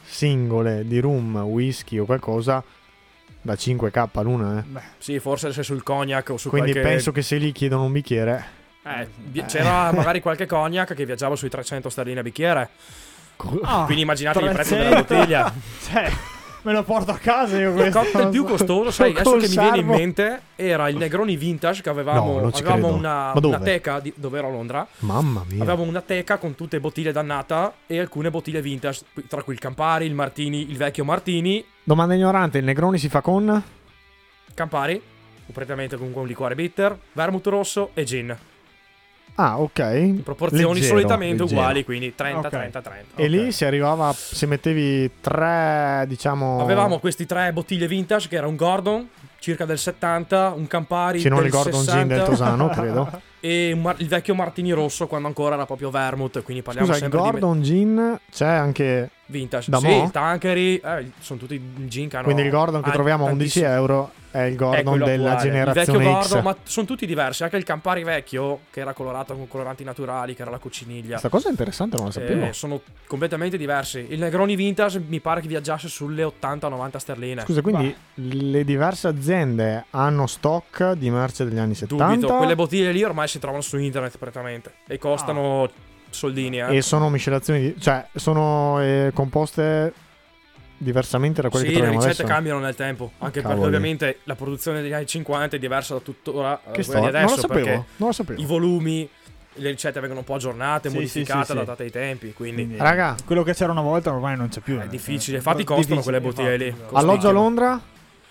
singole di rum, whisky o qualcosa da 5k l'una. Beh, sì, forse se sul cognac o su quindi qualche... penso che se lì chiedono un bicchiere c'era magari qualche cognac che viaggiava sui 300 sterline a bicchiere. Quindi immaginatevi il prezzo della bottiglia. Cioè, me lo porto a casa io il questo. cocktail più costoso, sai, adesso che mi viene in mente, era il Negroni Vintage che avevamo una teca dove ero a Londra. Mamma mia. Avevamo una teca con tutte bottiglie d'annata e alcune bottiglie vintage, tra cui il Campari, il Martini, il vecchio Martini. Domanda ignorante, il Negroni si fa con? Campari, prettamente con un liquore bitter, vermouth rosso e gin. Ah, ok. In proporzioni leggero, solitamente uguali, quindi 30-30-30. E lì si arrivava, se mettevi 3, diciamo... Avevamo questi 3 bottiglie vintage, che era un Gordon, circa del 70, un Campari se non del il Gordon 60, Gin del Tosano, credo. E il vecchio Martini rosso, quando ancora era proprio vermouth, quindi parliamo Scusa, sempre il Gordon Gin c'è anche... vintage, da sì, mo'? il Tanqueray, sono tutti gin che hanno... Quindi il Gordon che troviamo a 11 euro è il Gordon della generazione il vecchio X. Gordon, ma sono tutti diversi. Anche il Campari vecchio, che era colorato con coloranti naturali, che era la cocciniglia. Questa cosa è interessante, non la sapevo. Sono completamente diversi. Il Negroni Vintage mi pare che viaggiasse sulle 80-90 sterline. Scusa, quindi le diverse aziende hanno stock di merce degli anni 70? Dubito, quelle bottiglie lì ormai si trovano su internet prettamente e costano soldini. E sono miscelazioni cioè sono composte diversamente da quelle che troviamo adesso. Sì, le ricette cambiano nel tempo, anche perché ovviamente la produzione degli anni 50 è diversa da tuttora che quella di adesso, non lo sapevo. I volumi, le ricette vengono un po' aggiornate, modificate, adattate ai tempi, quindi raga, quello che c'era una volta ormai non c'è più. È difficile, infatti costano quelle bottiglie lì. Alloggio a Londra?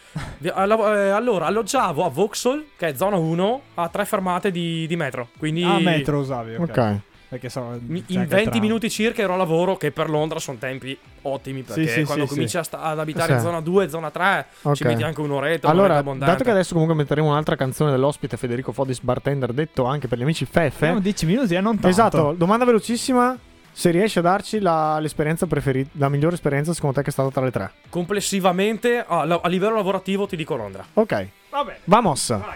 Allora, alloggiavo a Vauxhall, che è zona 1, a 3 fermate di metro. Quindi metro usavi, ok. Perché in 20 minuti circa ero a lavoro, che per Londra sono tempi ottimi, perché quando cominci ad abitare in zona 2, zona 3, ci metti anche un'oretta. Allora, dato che adesso comunque metteremo un'altra canzone dell'ospite Federico Fodis, bartender, detto anche per gli amici Fefe. Abbiamo 10 minuti e non tanto. Esatto, domanda velocissima. Se riesci a darci l'esperienza preferita, la migliore esperienza secondo te che è stata tra le 3? Complessivamente, a livello lavorativo ti dico Londra. Ok, va bene. Vamos. Vai.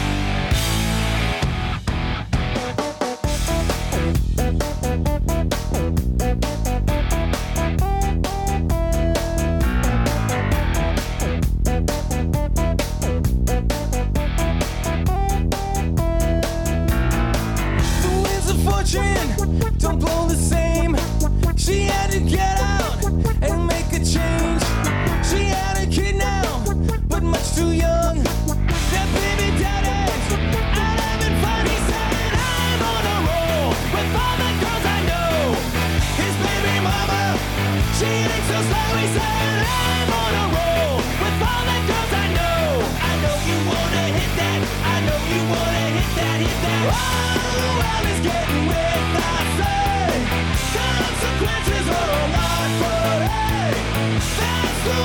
Don't blow the same. She had to get out and make a change. She had a kid now, but much too young. That baby daddy, out having fun. He said, I'm on a roll with all the girls I know. His baby mama, she ain't so slow. He said, I'm on a roll with all the girls I know. I know you wanna hit that. I know you wanna hit that, hit that. Oh, well, it's getting with I say. Consequences are a lot, but hey, that's the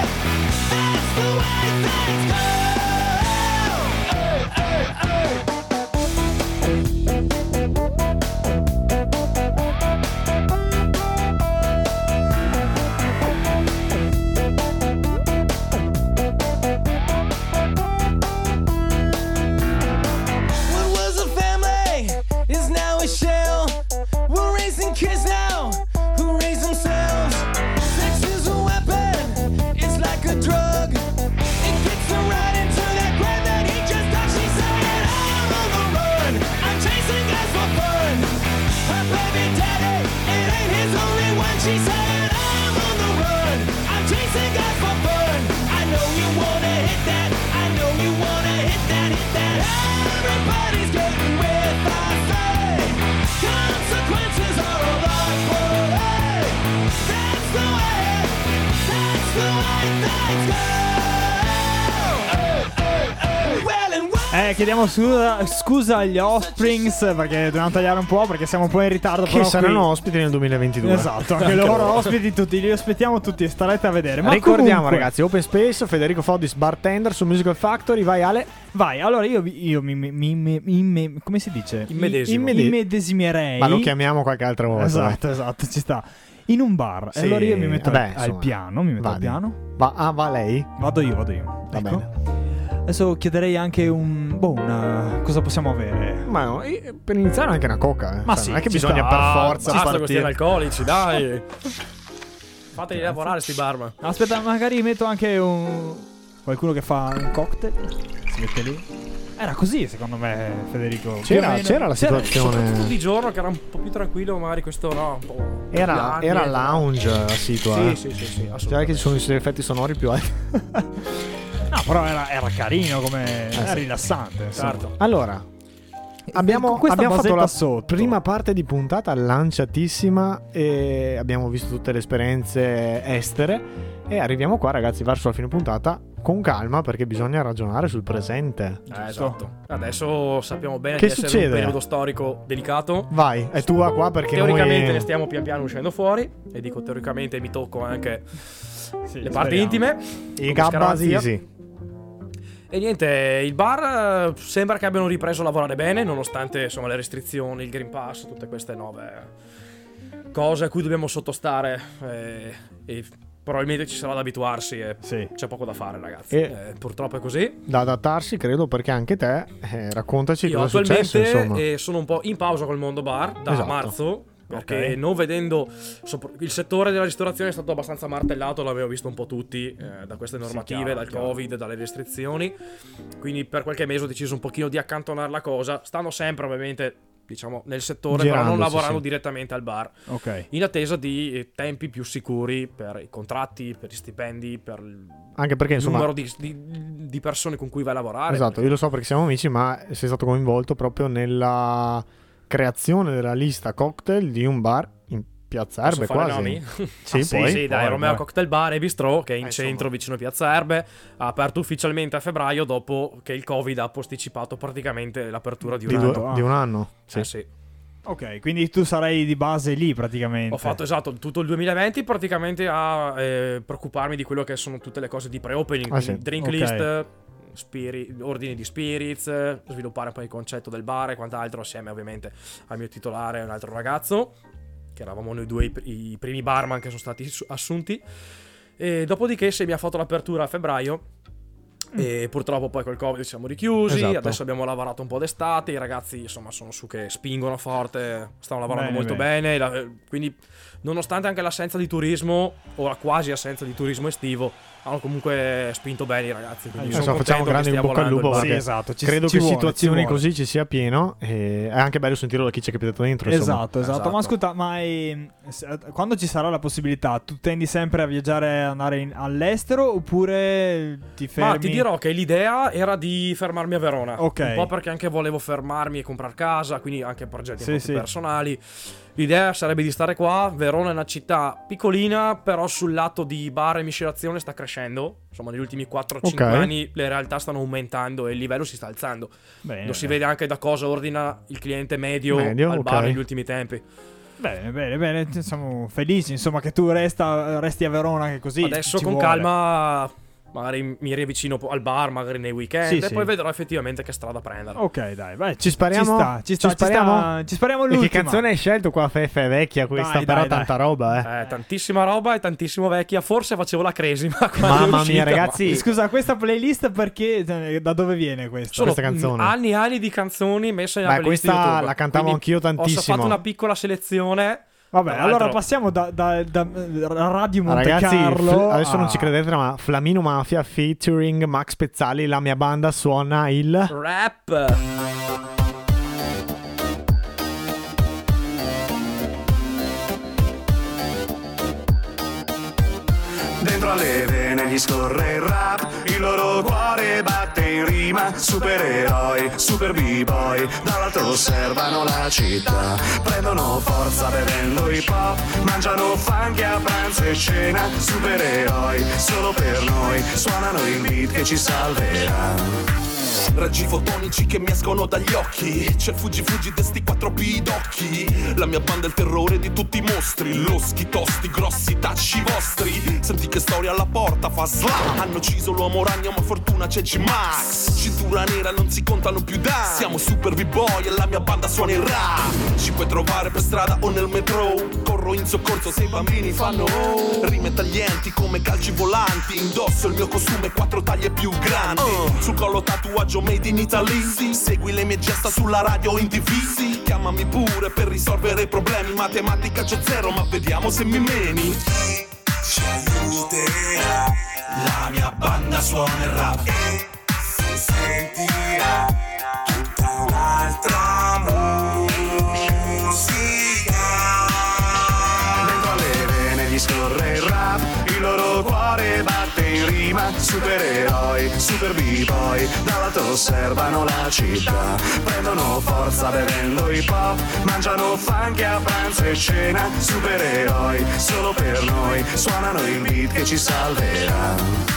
way things go. Hey, hey, what was a family is now a shell. We're raising kids now who raise themselves. Sex is a weapon, it's like a drug. It gets her right into that grave that he just dug. She said, I'm on the run, I'm chasing guys for fun. Her baby daddy, it ain't his only one. She said, I'm on the run, I'm chasing guys for fun. I know you wanna hit that, I know you wanna hit that, hit that. Everybody's getting with I say. Consequences are a lot, but hey, that's the way things go. Hey, hey, well and well. Chiediamo scusa agli Offsprings perché dobbiamo tagliare un po' perché siamo un po' in ritardo. Che però saranno ospiti nel 2022. Esatto, anche loro ospiti tutti, li aspettiamo tutti e starete a vedere. Ma ricordiamo comunque, ragazzi, Open Space, Federico Fodis, bartender su Musical Factory. Vai Ale. Vai, allora io come si dice? Immedesimerei. Ma lo chiamiamo qualche altra volta. Esatto, ci sta. In un bar. Sì, e allora io mi metto vabbè, al piano. Mi metto al piano. Va lei? Vado io. Va bene. Adesso chiederei anche cosa possiamo avere? Ma no, per iniziare anche una coca. Ma cioè, sì, non è che ci bisogna sta. per forza basta partire. questi alcolici, dai. Fateli lavorare sti barman. Aspetta, magari metto anche qualcuno che fa un cocktail. Si mette lì. Era così secondo me, Federico. C'era la situazione. Soprattutto di giorno che era un po' più tranquillo, magari questo no. Un po' era lounge la situazione. Sì, Cioè che ci sono gli effetti sonori più alti. No, però era carino, come era rilassante. Certo. Allora, abbiamo fatto la prima parte di puntata lanciatissima e abbiamo visto tutte le esperienze estere e arriviamo qua, ragazzi, verso la fine puntata con calma, perché bisogna ragionare sul presente. Esatto. Adesso sappiamo bene che di essere succede? in un periodo storico delicato. Vai, è tua qua perché teoricamente noi... ne stiamo pian piano uscendo fuori. E dico teoricamente, mi tocco anche le parti intime. I gabbasisi. E niente, il bar sembra che abbiano ripreso a lavorare bene, nonostante insomma le restrizioni, il Green Pass, tutte queste nuove cose a cui dobbiamo sottostare. E probabilmente ci sarà da abituarsi e c'è poco da fare, ragazzi. Purtroppo è così. Da adattarsi, credo, perché anche te raccontaci cosa è successo. Io attualmente sono un po' in pausa col mondo bar da marzo. Perché non vedendo il settore della ristorazione è stato abbastanza martellato, l'avevo visto un po' tutti da queste normative, dal Covid, dalle restrizioni. Quindi per qualche mese ho deciso un pochino di accantonare la cosa. Stanno sempre ovviamente, diciamo, nel settore, però non lavorando direttamente al bar. In attesa di tempi più sicuri per i contratti, per gli stipendi, per anche perché, il insomma, numero di persone con cui vai a lavorare. Esatto, io lo so perché siamo amici, ma sei stato coinvolto proprio nella creazione della lista cocktail di un bar in Piazza Erbe, quasi. Nomi? Sì, dai, Romeo Cocktail Bar e Bistrò, che è in centro vicino a Piazza Erbe, ha aperto ufficialmente a febbraio, dopo che il Covid ha posticipato praticamente l'apertura di un anno. Sì. Ok, quindi tu sarai di base lì praticamente. Ho fatto tutto il 2020 praticamente a preoccuparmi di quello che sono tutte le cose di pre-opening, drink list, ordini di spirits, sviluppare poi il concetto del bar e quant'altro, assieme ovviamente al mio titolare e un altro ragazzo, che eravamo noi due i primi barman che sono stati assunti. E dopodiché mi ha fatto l'apertura a febbraio e purtroppo poi col Covid siamo richiusi. Adesso abbiamo lavorato un po' d'estate, i ragazzi insomma sono su che spingono forte, stanno lavorando molto bene, quindi nonostante anche l'assenza di turismo o la quasi assenza di turismo estivo, hanno comunque spinto bene i ragazzi. Quindi facciamo grande in bocca al lupo, perché esatto, credo che situazioni così ci sia pieno, e è anche bello sentirlo da chi c'è capitato dentro. Esatto. Ma ascolta, quando ci sarà la possibilità, tu tendi sempre a viaggiare, andare all'estero, oppure ti fermi? Ma ti dirò che l'idea era di fermarmi a Verona, un Ok. po' perché anche volevo fermarmi e comprare casa, quindi anche progetti un po' più personali. L'idea sarebbe di stare qua. Verona è una città piccolina, però sul lato di bar e miscelazione sta crescendo. Insomma, negli ultimi 4-5 anni le realtà stanno aumentando e il livello si sta alzando. Lo si vede anche da cosa ordina il cliente medio al bar negli ultimi tempi. Bene, siamo felici insomma che tu resti a Verona, che così adesso con calma magari mi riavvicino al bar, magari nei weekend, e poi vedrò effettivamente che strada prendere. Ok, dai, vai, ci spariamo. Ci spariamo l'ultima. E che canzone hai scelto qua, Fefe? È vecchia questa, dai. Tanta roba, tantissima roba e tantissimo vecchia. Forse facevo la cresima. Mamma mia, ragazzi. Scusa, questa playlist perché da dove viene questa canzone? Anni e anni di canzoni messe nella playlist questa YouTube. la cantavo anch'io tantissimo. Ho fatto una piccola selezione. Vabbè, allora passiamo da Radio Monte Carlo. Adesso non ci credete, ma Flamino Mafia featuring Max Pezzali, la mia banda suona il rap. Dentro alle vene gli scorre il rap, il loro cuore batte in rima. Supereroi, super b-boy, dall'alto osservano la città. Prendono forza bevendo hip hop, mangiano funk a pranzo e cena. Supereroi, solo per noi, suonano il beat che ci salverà. Raggi fotonici che mi escono dagli occhi, c'è il fuggi de sti 4P d'occhi. La mia banda è il terrore di tutti i mostri, loschi, tosti, grossi, tacci vostri. Senti che storia alla porta fa slam. Hanno ucciso l'uomo ragno ma fortuna c'è G-Max. Cintura nera non si contano più da. Siamo super b-boy e la mia banda suona il rap. Ci puoi trovare per strada o nel metro, corro in soccorso se i bambini fanno rime taglienti come calci volanti. Indosso il mio costume 4 taglie più grandi, sul collo tatuaggio made in Italy. Segui le mie gesta sulla radio o in TV. Chiamami pure per risolvere i problemi. Matematica c'ho zero ma vediamo se mi meni. ci aiuterà. La mia banda suona il rap e si sentirà tutta un'altra musica. Dentro alle vene gli scorre il rap, il loro cuore batte in rima. Supereroi, super b-boy, dall'alto osservano la città. Prendono forza bevendo hip hop, mangiano funk a pranzo e cena. Supereroi, solo per noi, suonano il beat che ci salverà.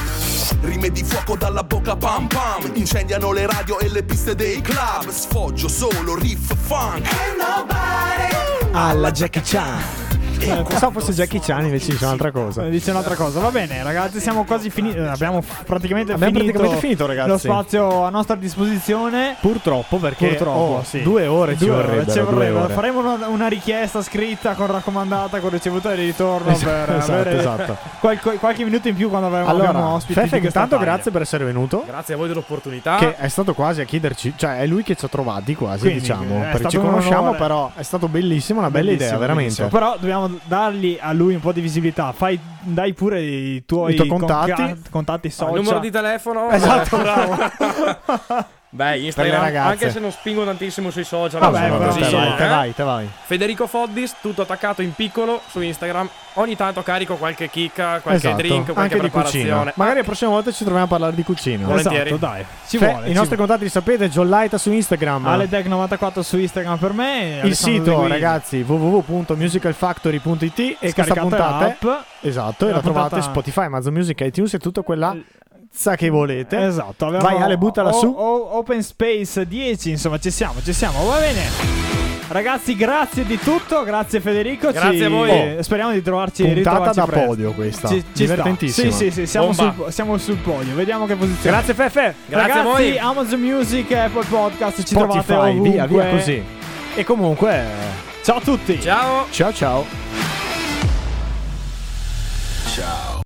Rime di fuoco dalla bocca pam pam, incendiano le radio e le piste dei club. Sfoggio solo riff funk e nobody. Alla Jackie Chan. Pensavo fosse Jackie Chan, invece dice un'altra cosa. Dice un'altra cosa. Va bene, ragazzi, siamo quasi finiti. Abbiamo praticamente finito, ragazzi. Lo spazio a nostra disposizione. Purtroppo, perché sì. 2 ore ci vorrebbero. Faremo una richiesta scritta con raccomandata, con ricevuta di ritorno per avere qualche minuto in più quando abbiamo ospiti. Fefe, intanto grazie per essere venuto. Grazie a voi dell'opportunità. Che è stato quasi a chiederci, cioè è lui che ci ha trovati quasi, quindi, diciamo. Perché ci conosciamo, però è stato bellissimo, una bella idea, veramente. Però dobbiamo dargli a lui un po' di visibilità. Dai pure i tuoi contatti social. Il numero di telefono. Esatto, bravo. Beh, Instagram, anche se non spingo tantissimo sui social. Vabbè, te vai. Federico Foddis, tutto attaccato in piccolo su Instagram. Ogni tanto carico qualche chicca, qualche drink, qualche anche preparazione. Di cucina. Magari la prossima volta ci troviamo a parlare di cucina. Volentieri. Esatto, dai. I nostri contatti li sapete, John Laita su Instagram, Aledec94 su Instagram per me. Il sito, ragazzi, www.musicalfactory.it, e questa puntata esatto, e la trovate Spotify, Amazon Music, iTunes e tutta quella che volete. Esatto. Vai Ale, buttala su. Open Space 10, insomma, ci siamo. Va bene. Ragazzi, grazie di tutto, grazie Federico. Grazie a voi. Speriamo di trovarci. Puntata da presto. podio questa. Divertentissima. Sì, siamo sul podio. Vediamo che posizione. Grazie Fefe. Grazie a voi. Amazon Music, Apple Podcast, ci Spotify, trovate ovunque. via così. E comunque, ciao a tutti. Ciao. Ciao. Ciao.